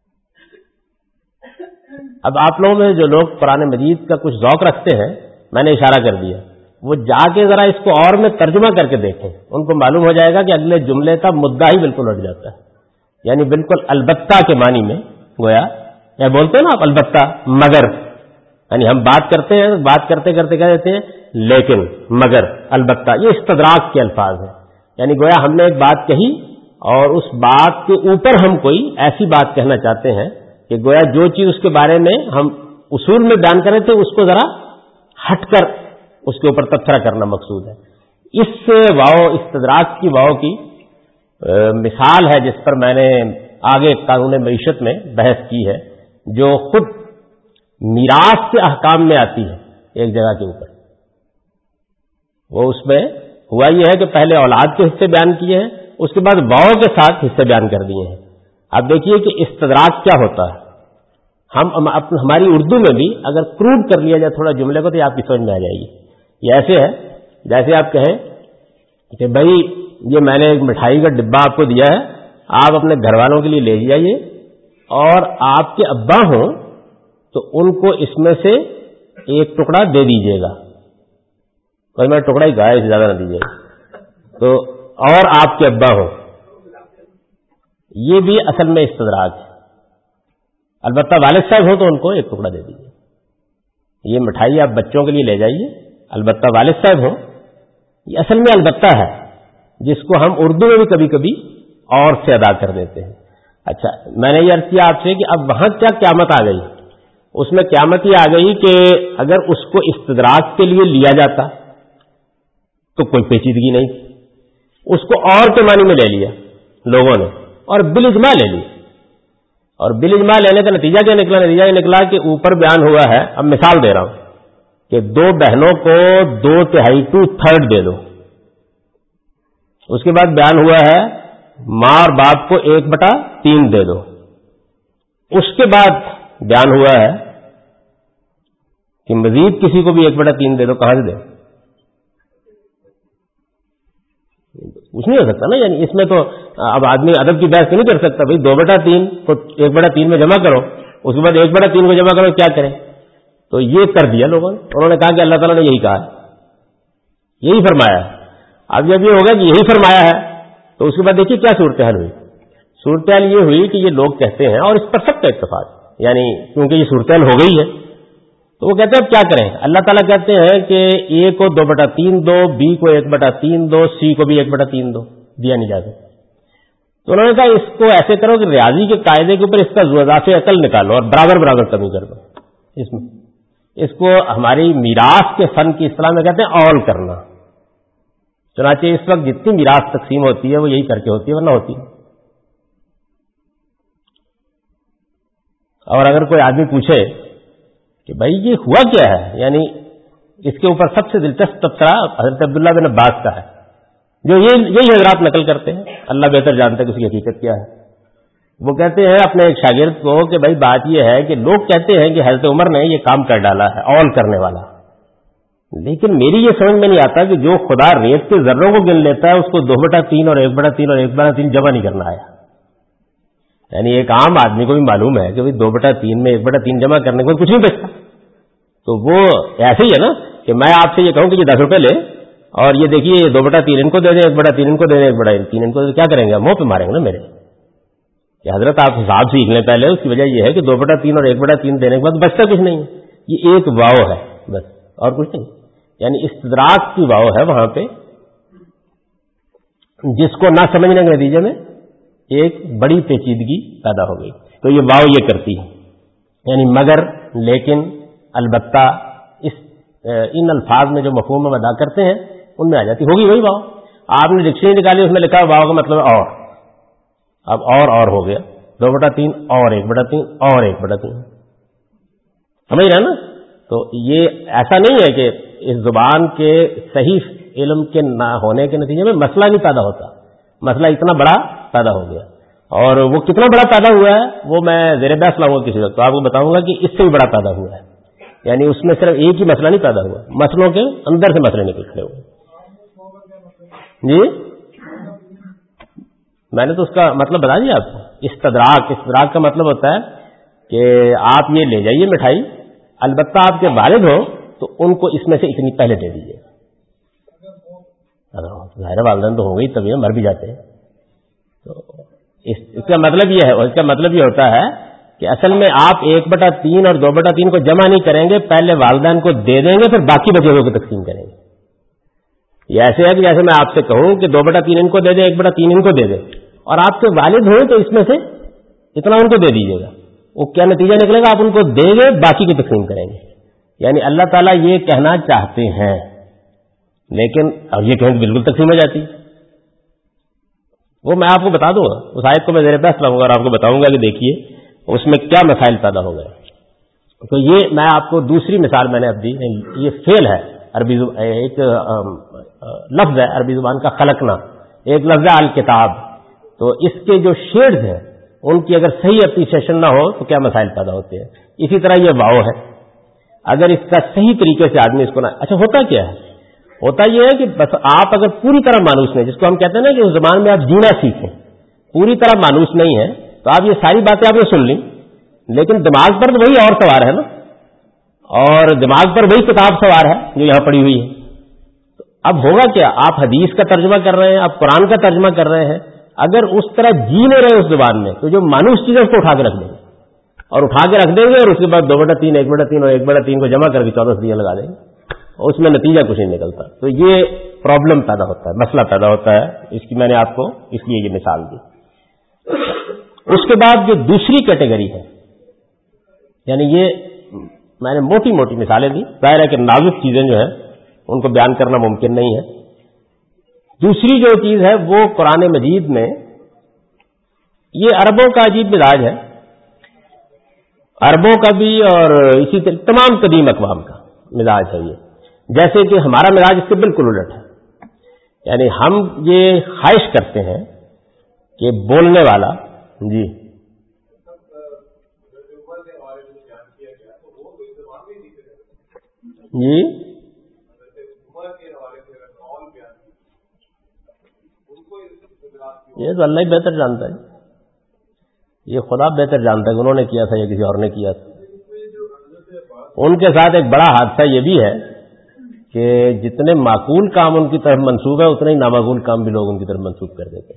A: اب آپ لوگوں میں جو لوگ قرآن مجید کا کچھ ذوق رکھتے ہیں، میں نے اشارہ کر دیا، وہ جا کے ذرا اس کو اور میں ترجمہ کر کے دیکھیں، ان کو معلوم ہو جائے گا کہ اگلے جملے کا مدعا ہی بالکل اٹھ جاتا ہے. یعنی بالکل البتہ کے معنی میں گویا یا بولتے ہیں نا آپ البتہ مگر، یعنی ہم بات کرتے ہیں، بات کرتے کرتے کہہ دیتے ہیں لیکن مگر البتہ، یہ استدراک کے الفاظ ہیں. یعنی گویا ہم نے ایک بات کہی اور اس بات کے اوپر ہم کوئی ایسی بات کہنا چاہتے ہیں کہ گویا جو چیز اس کے بارے میں ہم اصول میں بیان کر رہے تھے اس کو ذرا ہٹ کر اس کے اوپر تبصرہ کرنا مقصود ہے. اس واو استدراک کی واو کی مثال ہے جس پر میں نے آگے قانون معیشت میں بحث کی ہے، جو خود میراث کے احکام میں آتی ہے ایک جگہ کے اوپر. وہ اس میں ہوا یہ ہے کہ پہلے اولاد کے حصے بیان کیے ہیں، اس کے بعد واو کے ساتھ حصے بیان کر دیے ہیں. اب دیکھیے کہ استدراک کیا ہوتا ہے. ہماری اردو میں بھی اگر کروڈ کر لیا جائے تھوڑا جملے کو تو یہ آپ کی سمجھ میں آ جائے گی. یہ ایسے ہے جیسے آپ کہیں کہ بھائی یہ میں نے ایک مٹھائی کا ڈبہ آپ کو دیا ہے، آپ اپنے گھر والوں کے لیے لے جائیے، اور آپ کے ابا ہوں تو ان کو اس میں سے ایک ٹکڑا دے دیجیے گا. اور میں ٹکڑا ہی کہا ہے، اس سے زیادہ نہ دیجیے گا. تو اور آپ کے ابا ہوں، یہ بھی اصل میں استدراک ہے. البتہ والد صاحب ہوں تو ان کو ایک ٹکڑا دے دیجیے. یہ مٹھائی آپ بچوں کے لیے لے جائیے، البتہ والد صاحب ہوں، یہ اصل میں البتہ ہے جس کو ہم اردو میں بھی کبھی کبھی اور سے ادا کر دیتے ہیں. اچھا، میں نے یہ عرض کیا آپ سے کہ اب وہاں کیا قیامت آ گئی. اس میں قیامت یہ آ گئی کہ اگر اس کو استدراک کے لیے لیا جاتا تو کوئی پیچیدگی نہیں، اس کو اور کے معنی میں لے لیا لوگوں نے اور بالاجماع لے لیا. اور بالاجماع لینے کا نتیجہ کیا نکلا؟ نتیجہ یہ نکلا کہ اوپر بیان ہوا ہے، اب مثال دے رہا ہوں کہ 2 بہنوں کو 2/3 دے دو. اس کے بعد بیان ہوا ہے ماں اور باپ کو 1/3 دے دو. اس کے بعد بیان ہوا ہے کہ مزید کسی کو بھی 1/3 دے دو. کہاں سے دے؟ کچھ نہیں ہو سکتا نا. یعنی اس میں تو اب آدمی ادب کی بحث نہیں کر سکتا بھائی 2/3 کو 1/3 میں جمع کرو، اس کے بعد 1/3 کو جمع کرو، کیا کریں؟ تو یہ کر دیا لوگوں نے. انہوں نے کہا کہ اللہ تعالیٰ نے یہی کہا ہے، یہی فرمایا ہے. اب جب یہ ہوگا کہ یہی فرمایا ہے تو اس کے بعد دیکھیے کیا صورتحال ہوئی. صورتحال یہ ہوئی کہ یہ لوگ کہتے ہیں، اور اس پر سب کا اتفاق، یعنی کیونکہ یہ صورتحال ہو گئی ہے تو وہ کہتے ہیں اب کیا کریں؟ اللہ تعالیٰ کہتے ہیں کہ اے کو 2/3 دو، بی کو 1/3 دو، سی کو بھی 1/3 دو، دیا نہیں جاتا۔ تو انہوں نے کہا اس کو ایسے کرو کہ ریاضی کے قاعدے کے اوپر اس کا اضافہ عقل نکالو اور برابر برابر کمی کر دو اس میں۔ اس کو ہماری میراث کے فن کی اصطلاح میں کہتے ہیں اول کرنا۔ چنانچہ اس وقت جتنی میراث تقسیم ہوتی ہے وہ یہی کر کے ہوتی ہے، ورنہ ہوتی ہے۔ اور اگر کوئی آدمی پوچھے کہ بھائی یہ ہوا کیا ہے، یعنی اس کے اوپر سب سے دلچسپ تبصرہ حضرت عبداللہ بن عباس کا ہے، جو یہی حضرات نقل کرتے ہیں، اللہ بہتر جانتا ہے کہ اس کی حقیقت کیا ہے۔ وہ کہتے ہیں اپنے ایک شاگرد کو کہ بھائی بات یہ ہے کہ لوگ کہتے ہیں کہ حضرت عمر نے یہ کام کر ڈالا ہے، اول کرنے والا، لیکن میری یہ سمجھ میں نہیں آتا کہ جو خدا ریت کے ذروں کو گن لیتا ہے اس کو 2/3 اور 1/3 اور 1/3 جمع نہیں کرنا آیا۔ یعنی ایک عام آدمی کو بھی معلوم ہے کہ 2/3 میں 1/3 جمع کرنے کے بعد کچھ نہیں بچتا۔ تو وہ ایسے ہی ہے نا کہ میں آپ سے یہ کہوں کہ یہ 10 روپے لے اور یہ دیکھیے 2/3 ان کو دے دیں، 1/3 ان کو دے دیں، 1/3 ان کو، کیا کریں گے؟ منہ پہ ماریں گے نا میرے کہ حضرت آپ حساب سیکھ لیں پہلے۔ اس کی وجہ یہ ہے کہ 2/3 اور 1/3 دینے کے بعد بچتا کچھ نہیں ہے، یہ ایک واو ہے بس اور کچھ نہیں۔ یعنی استدراک کی واو ہے وہاں پہ، جس کو نہ سمجھنے کے نتیجے میں ایک بڑی پیچیدگی پیدا ہو گئی۔ تو یہ واو یہ کرتی ہے، یعنی مگر، لیکن، البتہ، ان الفاظ میں جو مفہوم ہم ادا کرتے ہیں ان میں آ جاتی ہوگی وہی واو۔ آپ نے ڈکشنری نکالی، اس میں لکھا واو کا مطلب ہے اور، اب اور ہو گیا 2/3 اور 1/3 اور 1/3، سمجھ رہے ہیں نا؟ تو یہ ایسا نہیں ہے کہ اس زبان کے صحیح علم کے نہ ہونے کے نتیجے میں مسئلہ نہیں پیدا ہوتا، مسئلہ اتنا بڑا پیدا ہو گیا، اور وہ کتنا بڑا پیدا ہوا ہے وہ میں زیر بحث لاؤں گا کسی وقت، تو آپ کو بتاؤں گا کہ اس سے بھی بڑا پیدا ہوا ہے۔ یعنی اس میں صرف ایک ہی مسئلہ نہیں پیدا ہوا، مسئلوں کے اندر سے مسئلے نکل کھڑے ہوئے۔ جی میں نے تو اس کا مطلب بتا دیا آپ کو، استدراک کا مطلب ہوتا ہے کہ آپ یہ لے جائیے مٹھائی، البتہ آپ کے والد ہو تو ان کو اس میں سے اتنی پہلے دے دیجیے۔ ظاہر والدین تو ہو گئی تبھی مر بھی جاتے ہیں۔ تو اس کا مطلب یہ ہے، اور اس کا مطلب یہ ہوتا ہے کہ اصل میں آپ 1/3 اور 2/3 کو جمع نہیں کریں گے، پہلے والدین کو دے دیں گے، پھر باقی بچے کو تقسیم کریں گے۔ یہ ایسے ہے کہ جیسے میں آپ سے کہوں کہ 2/3 ان کو دے دیں، 1/3 ان کو دے دیں، اور آپ کے والد ہوں تو اس میں سے اتنا ان کو دے دیجیے گا، وہ کیا نتیجہ نکلے گا؟ آپ ان کو دیں گے، باقی کی تقسیم کریں گے۔ یعنی اللہ تعالیٰ یہ کہنا چاہتے ہیں، لیکن اب یہ کہیں بالکل تقسیم ہو جاتی، وہ میں آپ کو بتا دوں گا، اس آیت کو میں زیر بحث لاؤں گا اور آپ کو بتاؤں گا کہ دیکھیے اس میں کیا مسائل پیدا ہو گئے۔ تو یہ میں آپ کو دوسری مثال میں نے اب دی، یہ فعل ہے عربی، ایک لفظ ہے عربی زبان کا خلقنا، ایک لفظ ہے الکتاب۔ تو اس کے جو شیڈز ہیں ان کی اگر صحیح اپریسیشن نہ ہو تو کیا مسائل پیدا ہوتے ہیں۔ اسی طرح یہ واو ہے، اگر اس کا صحیح طریقے سے آدمی اس کو نہ، اچھا ہوتا کیا ہے؟ ہوتا یہ ہے کہ بس آپ اگر پوری طرح مانوس نہیں، جس کو ہم کہتے ہیں نا کہ اس زبان میں آپ جینا سیکھیں، پوری طرح مانوس نہیں ہے تو آپ یہ ساری باتیں آپ نے سن لی، لیکن دماغ پر تو وہی اور سوار ہے نا، اور دماغ پر وہی کتاب سوار ہے جو یہاں پڑی ہوئی ہے۔ تو اب ہوگا کیا؟ آپ حدیث کا ترجمہ کر رہے ہیں، آپ قرآن کا ترجمہ کر رہے ہیں، اگر اس طرح جی نہیں رہے اس زبان میں تو جو مانوس چیز ہے اس کو اٹھا کے رکھ دیں گے، اور اٹھا کے رکھ دیں گے، اور اس کے بعد 2/3 1/3 اور 1/3 کو جمع کر کے 14 لگا دیں گے، اور اس میں نتیجہ کچھ نہیں نکلتا۔ تو یہ پرابلم پیدا ہوتا ہے، مسئلہ پیدا ہوتا ہے۔ اس کی میں نے آپ کو اس لیے یہ مثال دی۔ اس کے بعد جو دوسری کیٹیگری ہے، یعنی یہ میں نے موٹی موٹی مثالیں دی، ظاہر ہے کہ نازک چیزیں جو ہیں ان کو بیان کرنا ممکن نہیں ہے۔ دوسری جو چیز ہے وہ قرآن مجید میں، یہ عربوں کا عجیب مزاج ہے، عربوں کا بھی اور اسی طرح تمام قدیم اقوام کا مزاج ہے یہ، جیسے کہ ہمارا مزاج اس سے بالکل الٹ ہے۔ یعنی ہم یہ خواہش کرتے ہیں کہ بولنے والا جی جی یہ تو اللہ ہی بہتر جانتا ہے، یہ خدا بہتر جانتا ہے کہ انہوں نے کیا تھا یا کسی اور نے کیا تھا۔ ان کے ساتھ ایک بڑا حادثہ یہ بھی ہے کہ جتنے معقول کام ان کی طرف منسوب ہے اتنے ہی نامعقول کام بھی لوگ ان کی طرف منسوب کر دیتے ہیں۔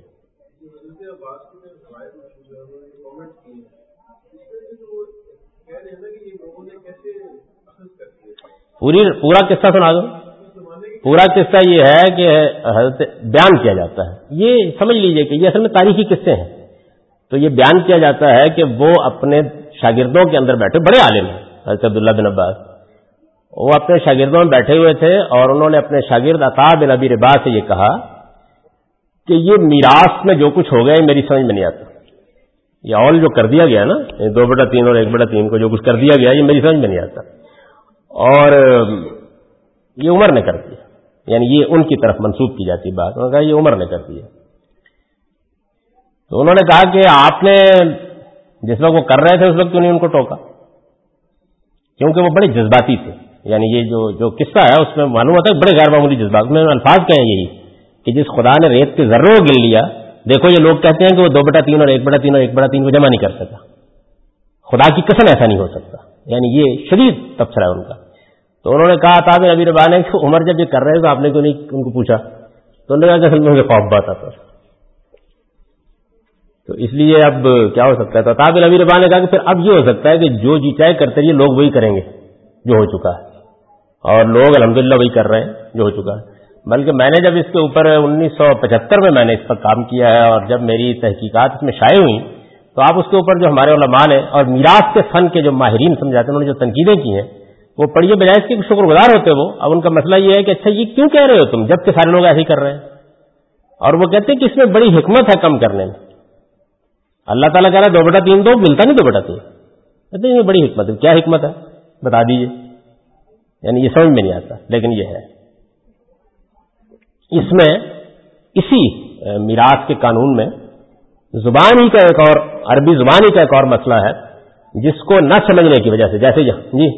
A: پورا قصہ سنا دو. پورا قصہ یہ ہے کہ حضرت بیان کیا جاتا ہے. یہ سمجھ لیجئے کہ یہ اصل میں تاریخی قصے ہیں. تو یہ بیان کیا جاتا ہے کہ وہ اپنے شاگردوں کے اندر بیٹھے, بڑے عالم ہیں حضرت عبداللہ بن عباس, وہ اپنے شاگردوں میں بیٹھے ہوئے تھے اور انہوں نے اپنے شاگرد عطا بن ابی رباح سے یہ کہا کہ یہ میراث میں جو کچھ ہو گیا یہ میری سمجھ میں نہیں آتا. یہ اول جو کر دیا گیا نا 2/3 اور 1/3 کو جو کچھ کر دیا گیا یہ میری سمجھ میں نہیں آتا, اور یہ عمر نے کر دیا. یعنی یہ ان کی طرف منسوب کی جاتی بات. انہوں نے کہا یہ عمر نے کر دیا. تو انہوں نے کہا کہ آپ نے جس وقت وہ کر رہے تھے اس وقت کیوں نہیں ان کو ٹوکا, کیونکہ وہ بڑے جذباتی تھے. یعنی یہ جو قصہ ہے اس میں معلوم ہوتا ہے بڑے غیر معمولی جذبات میں الفاظ کہیں یہی کہ جس خدا نے ریت کے ذروں کو گن لیا, دیکھو یہ لوگ کہتے ہیں کہ وہ 2/3 اور 1/3 اور 1/3 کو جمع نہیں کر سکا. خدا کی قسم ایسا نہیں ہو سکتا. یعنی یہ شدید تبصرہ ہے ان کا. تو انہوں نے کہا عطا بن ابی رباح نے کہ عمر جب یہ کر رہے تو آپ نے کیوں نہیں ان کو پوچھا؟ تو انہوں نے کہا کہ اصل میں مجھے خوف بات آتا. تو اس لیے اب کیا ہو سکتا ہے؟ تو عطا بن ابی رباح نے کہا کہ پھر اب یہ ہو سکتا ہے کہ جو جی چاہے کرتے رہیے, لوگ وہی کریں گے جو ہو چکا ہے, اور لوگ الحمدللہ وہی کر رہے ہیں جو ہو چکا ہے. بلکہ میں نے جب اس کے اوپر 1975 میں نے اس پر کام کیا ہے, اور جب میری تحقیقات اس میں شائع ہوئی تو آپ اس کے اوپر جو ہمارے علماء نے اور میراث کے فن کے جو ماہرین سمجھاتے ہیں انہوں نے جو تنقیدیں کی ہیں وہ پڑھیے, بجائے اس کے شکر گزار ہوتے وہ. اب ان کا مسئلہ یہ ہے کہ اچھا یہ کیوں کہہ رہے ہو تم جب کہ سارے لوگ ایسے ہی کر رہے ہیں, اور وہ کہتے ہیں کہ اس میں بڑی حکمت ہے کم کرنے میں. اللہ تعالیٰ کہہ رہا ہے 2/3 تو ملتا نہیں 2/3, کہتے ہیں یہ بڑی حکمت ہے. کیا حکمت ہے بتا دیجیے. یعنی یہ سمجھ میں نہیں آتا, لیکن یہ ہے. اس میں اسی میراث کے قانون میں زبان ہی کا ایک اور, عربی زبان ہی کا ایک اور مسئلہ ہے جس کو نہ سمجھنے کی وجہ سے, جیسے جی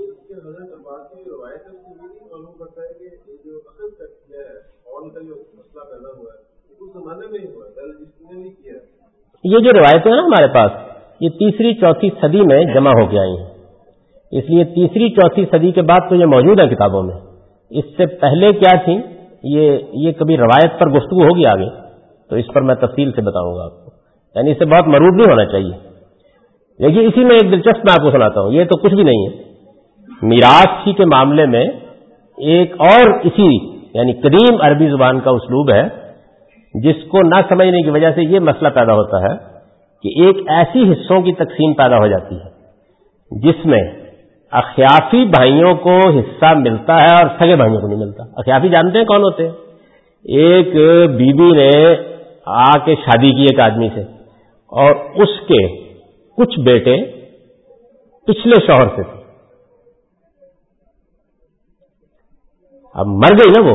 A: یہ جو روایتیں ہیں نا ہمارے پاس, یہ 3ری 4تھی صدی میں جمع ہو کے آئی ہیں. اس لیے 3ری 4تھی صدی کے بعد تو یہ موجود ہے کتابوں میں. اس سے پہلے کیا تھی یہ کبھی روایت پر گفتگو ہوگی آگے, تو اس پر میں تفصیل سے بتاؤں گا آپ کو. یعنی اس سے بہت مرعوب نہیں ہونا چاہیے. دیکھیے اسی میں ایک دلچسپ میں آپ کو سناتا ہوں, یہ تو کچھ بھی نہیں ہے. میراث ہی کے معاملے میں ایک اور اسی یعنی قدیم عربی زبان کا اسلوب ہے جس کو نہ سمجھنے کی وجہ سے یہ مسئلہ پیدا ہوتا ہے کہ ایک ایسی حصوں کی تقسیم پیدا ہو جاتی ہے جس میں اخیافی بھائیوں کو حصہ ملتا ہے اور سگے بھائیوں کو نہیں ملتا. اخیافی جانتے ہیں کون ہوتے ہیں؟ ایک بیوی نے آ کے شادی کی ایک آدمی سے, اور اس کے کچھ بیٹے پچھلے شوہر سے تھے. اب مر گئی نا وہ,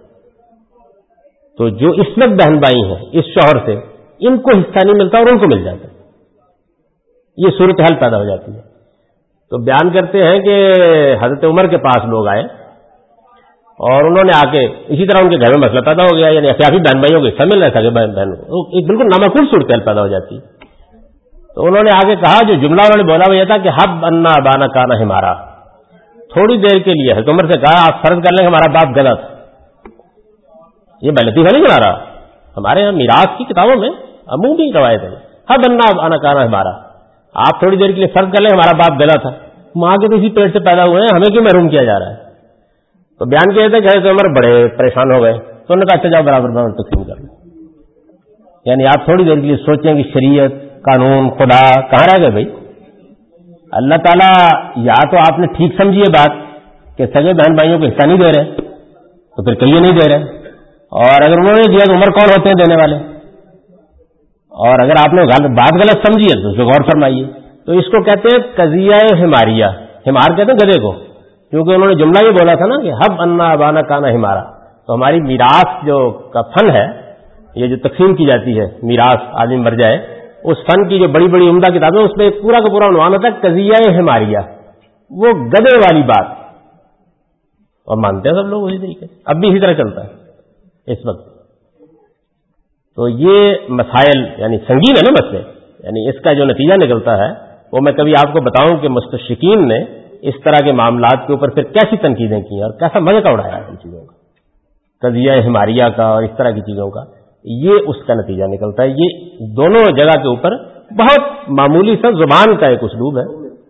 A: تو جو اس وقت بہن بھائی ہیں اس شوہر سے, ان کو حصہ نہیں ملتا اور ان کو مل جاتا. یہ صورتحال پیدا ہو جاتی ہے. تو بیان کرتے ہیں کہ حضرت عمر کے پاس لوگ آئے اور انہوں نے آ کے اسی طرح ان کے گھر میں مسئلہ پیدا ہو گیا, یعنی اخیافی بہن بھائیوں کو حصہ مل رہا تھا کہ بہن کو, ایک بالکل نامعقول صورتحال پیدا ہو جاتی. تو انہوں نے آگے کہا, جو جملہ انہوں نے بولا وہ یہ تھا کہ حب انا ابانا کانا ہمارا. تھوڑی دیر کے لیے حضرت عمر سے کہا آپ فرض کر لیں کہ ہمارا باپ گدا تھا. یہ میں لطیفہ نہیں بنا رہا, ہمارے یہاں میراث کی کتابوں میں عمومی روایت ہے, حب انا ابانا کانا ہمارا. آپ تھوڑی دیر کے لیے فرض کر لیں ہمارا باپ گدا تھا, ماں کے تو اسی پیٹ سے پیدا ہوئے ہیں, ہمیں کیوں محروم کیا جا رہا ہے. تو بیان کیا تھا کہ حضرت عمر بڑے پریشان ہو گئے. تو انہوں نے کہا اچھا جاؤ برابر برابر تقسیم کر لیں. یعنی آپ تھوڑی دیر کے لیے سوچیں کہ شریعت, قانون, خدا کہاں رہ گئے بھائی. اللہ تعالیٰ یا تو آپ نے ٹھیک سمجھی ہے بات کہ سگے بہن بھائیوں کو حصہ نہیں دے رہے, تو پھر کہیے نہیں دے رہے, اور اگر انہوں نے دیا تو عمر کون ہوتے ہیں دینے والے, اور اگر آپ نے بات غلط سمجھی ہے تو اس کو غور فرمائیے. تو اس کو کہتے ہیں قضیہ حماریہ. حمار کہتے ہیں گدھے کو, کیونکہ انہوں نے جملہ یہ بولا تھا نا کہ حب انا ابانا کانا ہمارا. تو ہماری میراث جو کا فن ہے, یہ جو تقسیم کی جاتی ہے میراث, آدمی مر جائے, اس فن کی جو بڑی بڑی عمدہ کتابیں اس میں پورا کا پورا عنوان ہوتا ہے قضیہ حماریہ, وہ گدھے والی بات. اور مانتے ہیں سب لوگ اسی طریقے, اب بھی اسی طرح چلتا ہے اس وقت. تو یہ مسائل یعنی سنگین ہے نا مسئلے, یعنی اس کا جو نتیجہ نکلتا ہے وہ میں کبھی آپ کو بتاؤں کہ مستشرقین نے اس طرح کے معاملات کے اوپر پھر کیسی تنقیدیں کی اور کیسا مزہ اڑایا ان چیزوں کا, قضیہ حماریہ کا اور اس طرح کی چیزوں کا. یہ اس کا نتیجہ نکلتا ہے. یہ دونوں جگہ کے اوپر بہت معمولی سا زبان کا ایک اسلوب ہے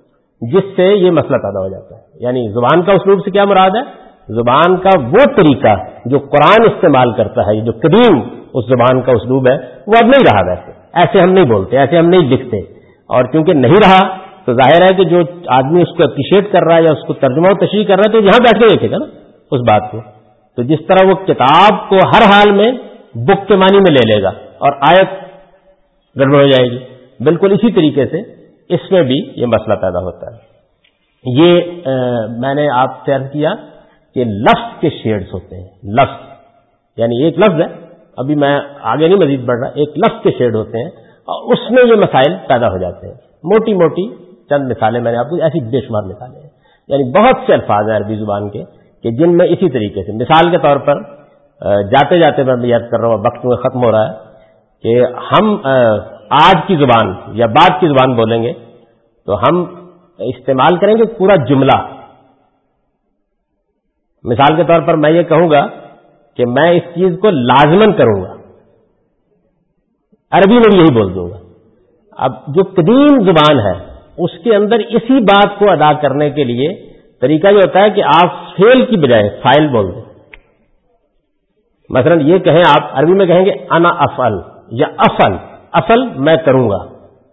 A: جس سے یہ مسئلہ پیدا ہو جاتا ہے. یعنی زبان کا اسلوب سے کیا مراد ہے؟ زبان کا وہ طریقہ جو قرآن استعمال کرتا ہے، جو قدیم اس زبان کا اسلوب ہے، وہ اب نہیں رہا. ایسے ہم نہیں بولتے، ایسے ہم نہیں لکھتے. اور کیونکہ نہیں رہا تو ظاہر ہے کہ جو آدمی اس کو اپریشیٹ کر رہا ہے یا اس کو ترجمہ و تشریح کر رہا ہے تو یہاں بیٹھ کے دیکھے گا نا اس بات کو. تو جس طرح وہ کتاب کو ہر حال میں بک کے معنی میں لے لے گا اور آیت گڑبڑ ہو جائے گی، بالکل اسی طریقے سے اس میں بھی یہ مسئلہ پیدا ہوتا ہے. یہ میں نے آپ سے عرض کیا کہ لفظ کے شیڈز ہوتے ہیں. لفظ یعنی ایک لفظ ہے، ابھی میں آگے نہیں مزید بڑھ رہا، ایک لفظ کے شیڈ ہوتے ہیں اور اس میں یہ مسائل پیدا ہو جاتے ہیں. موٹی موٹی چند مثالیں میں نے آپ کو ایسی بے شمار مثالیں ہیں. یعنی بہت سے الفاظ ہیں عربی زبان کے کہ جن میں اسی طریقے سے، مثال کے طور پر جاتے جاتے میں یاد کر رہا ہوں، وقت میں ختم ہو رہا ہے، کہ ہم آج کی زبان یا بعد کی زبان بولیں گے تو ہم استعمال کریں گے پورا جملہ. مثال کے طور پر میں یہ کہوں گا کہ میں اس چیز کو لازماً کروں گا، عربی میں بھی یہی بول دوں گا. اب جو قدیم زبان ہے اس کے اندر اسی بات کو ادا کرنے کے لیے طریقہ یہ ہوتا ہے کہ آپ فعل کی بجائے فاعل بول دیں. مثلا یہ کہیں، آپ عربی میں کہیں گے انا افعل یا افعل، اصل میں کروں گا.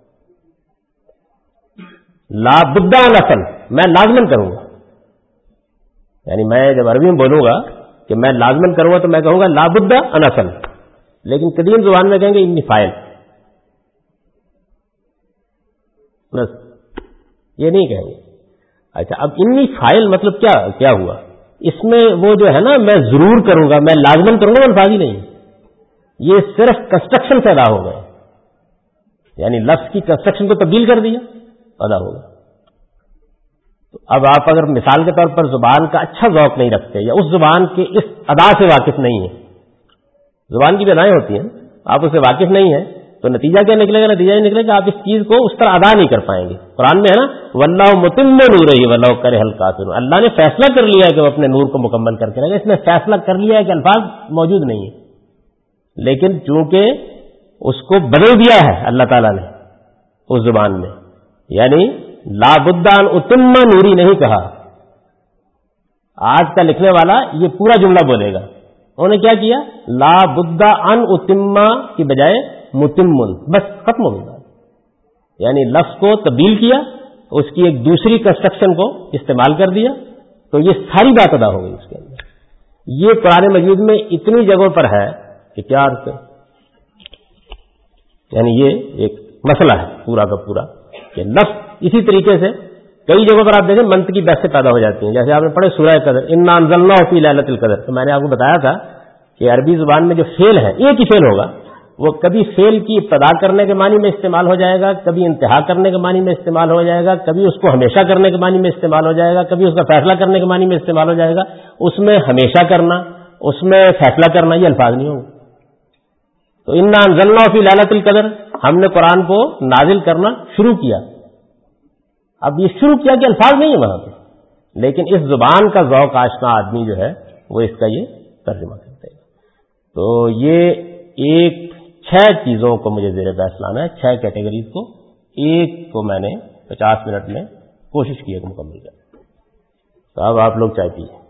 A: لا بد ان افعل، میں لازماً کروں گا. یعنی میں جب عربی میں بولوں گا کہ میں لازماً کروں گا تو میں کہوں گا لا بد ان افعل. لیکن قدیم زبان میں کہیں گے انی فاعل، بس یہ نہیں کہیں گے. اچھا، اب انی فاعل مطلب کیا ہوا؟ اس میں وہ جو ہے نا میں ضرور کروں گا، میں لازماً کروں گا، الفاظ ہی نہیں، یہ صرف کنسٹرکشن سے ادا ہو گئے. یعنی لفظ کی کنسٹرکشن کو تبدیل کر دیا، ادا ہوگا. تو اب آپ اگر مثال کے طور پر زبان کا اچھا ذوق نہیں رکھتے یا اس زبان کے اس ادا سے واقف نہیں ہیں، زبان کی بھی ادائیں ہوتی ہیں، آپ اس سے واقف نہیں ہیں تو نتیجہ کیا نکلے گا؟ نتیجہ یہ نکلے گا آپ اس چیز کو اس طرح ادا نہیں کر پائیں گے. قرآن میں ہے نا واللہ متم نورہ ولو کرہ الکافرون، اللہ نے فیصلہ کر لیا ہے کہ وہ اپنے نور کو مکمل کر کے رہے گا. اس نے فیصلہ کر لیا ہے کہ الفاظ موجود نہیں ہیں، لیکن چونکہ اس کو بدل دیا ہے اللہ تعالیٰ نے اس زبان میں. یعنی لا بد ان اتم نوری نہیں کہا. آج کا لکھنے والا یہ پورا جملہ بولے گا، انہوں نے کیا کیا؟ لا بد ان اتم کی بجائے متمن، بس ختم ہو گیا. یعنی لفظ کو تبدیل کیا، اس کی ایک دوسری کنسٹرکشن کو استعمال کر دیا، تو یہ ساری بات ادا ہو گئی اس کے اندر. یہ قرآن مجید میں اتنی جگہوں پر ہے کہ کیا عرض ہے. یعنی یہ ایک مسئلہ ہے پورا کا پورا کہ لفظ اسی طریقے سے کئی جگہوں پر آپ دیکھیں منطقی بحثیں پیدا ہو جاتی ہیں. جیسے آپ نے پڑھے سورہ قدر، انا انزلناہ فی لیلۃ القدر، تو میں نے آپ کو بتایا تھا کہ عربی زبان میں جو فعل ہے ایک ہی فعل ہوگا، وہ کبھی فعل کی ابتدا کرنے کے معنی میں استعمال ہو جائے گا، کبھی انتہا کرنے کے معنی میں استعمال ہو جائے گا، کبھی اس کو ہمیشہ کرنے کے معنی میں استعمال ہو جائے گا، کبھی اس کا فیصلہ کرنے کے معنی میں استعمال ہو جائے گا. اس میں ہمیشہ کرنا، اس میں فیصلہ کرنا، یہ الفاظ نہیں ہوں گے. تو انا انزلناہ فی لیلۃ القدر، ہم نے قرآن کو نازل کرنا شروع کیا. اب یہ شروع کیا کہ الفاظ نہیں ہے وہاں پہ، لیکن اس زبان کا ذوق آشنا آدمی جو ہے وہ اس کا یہ ترجمہ کرتے ہیں. تو یہ ایک 6 چیزوں کو مجھے زیر بحث لانا ہے، 6 کیٹیگریز کو. ایک کو میں نے 50 منٹ میں کوشش کی ہے کہ مکمل کریں. تو اب آپ لوگ چائے پیجیے.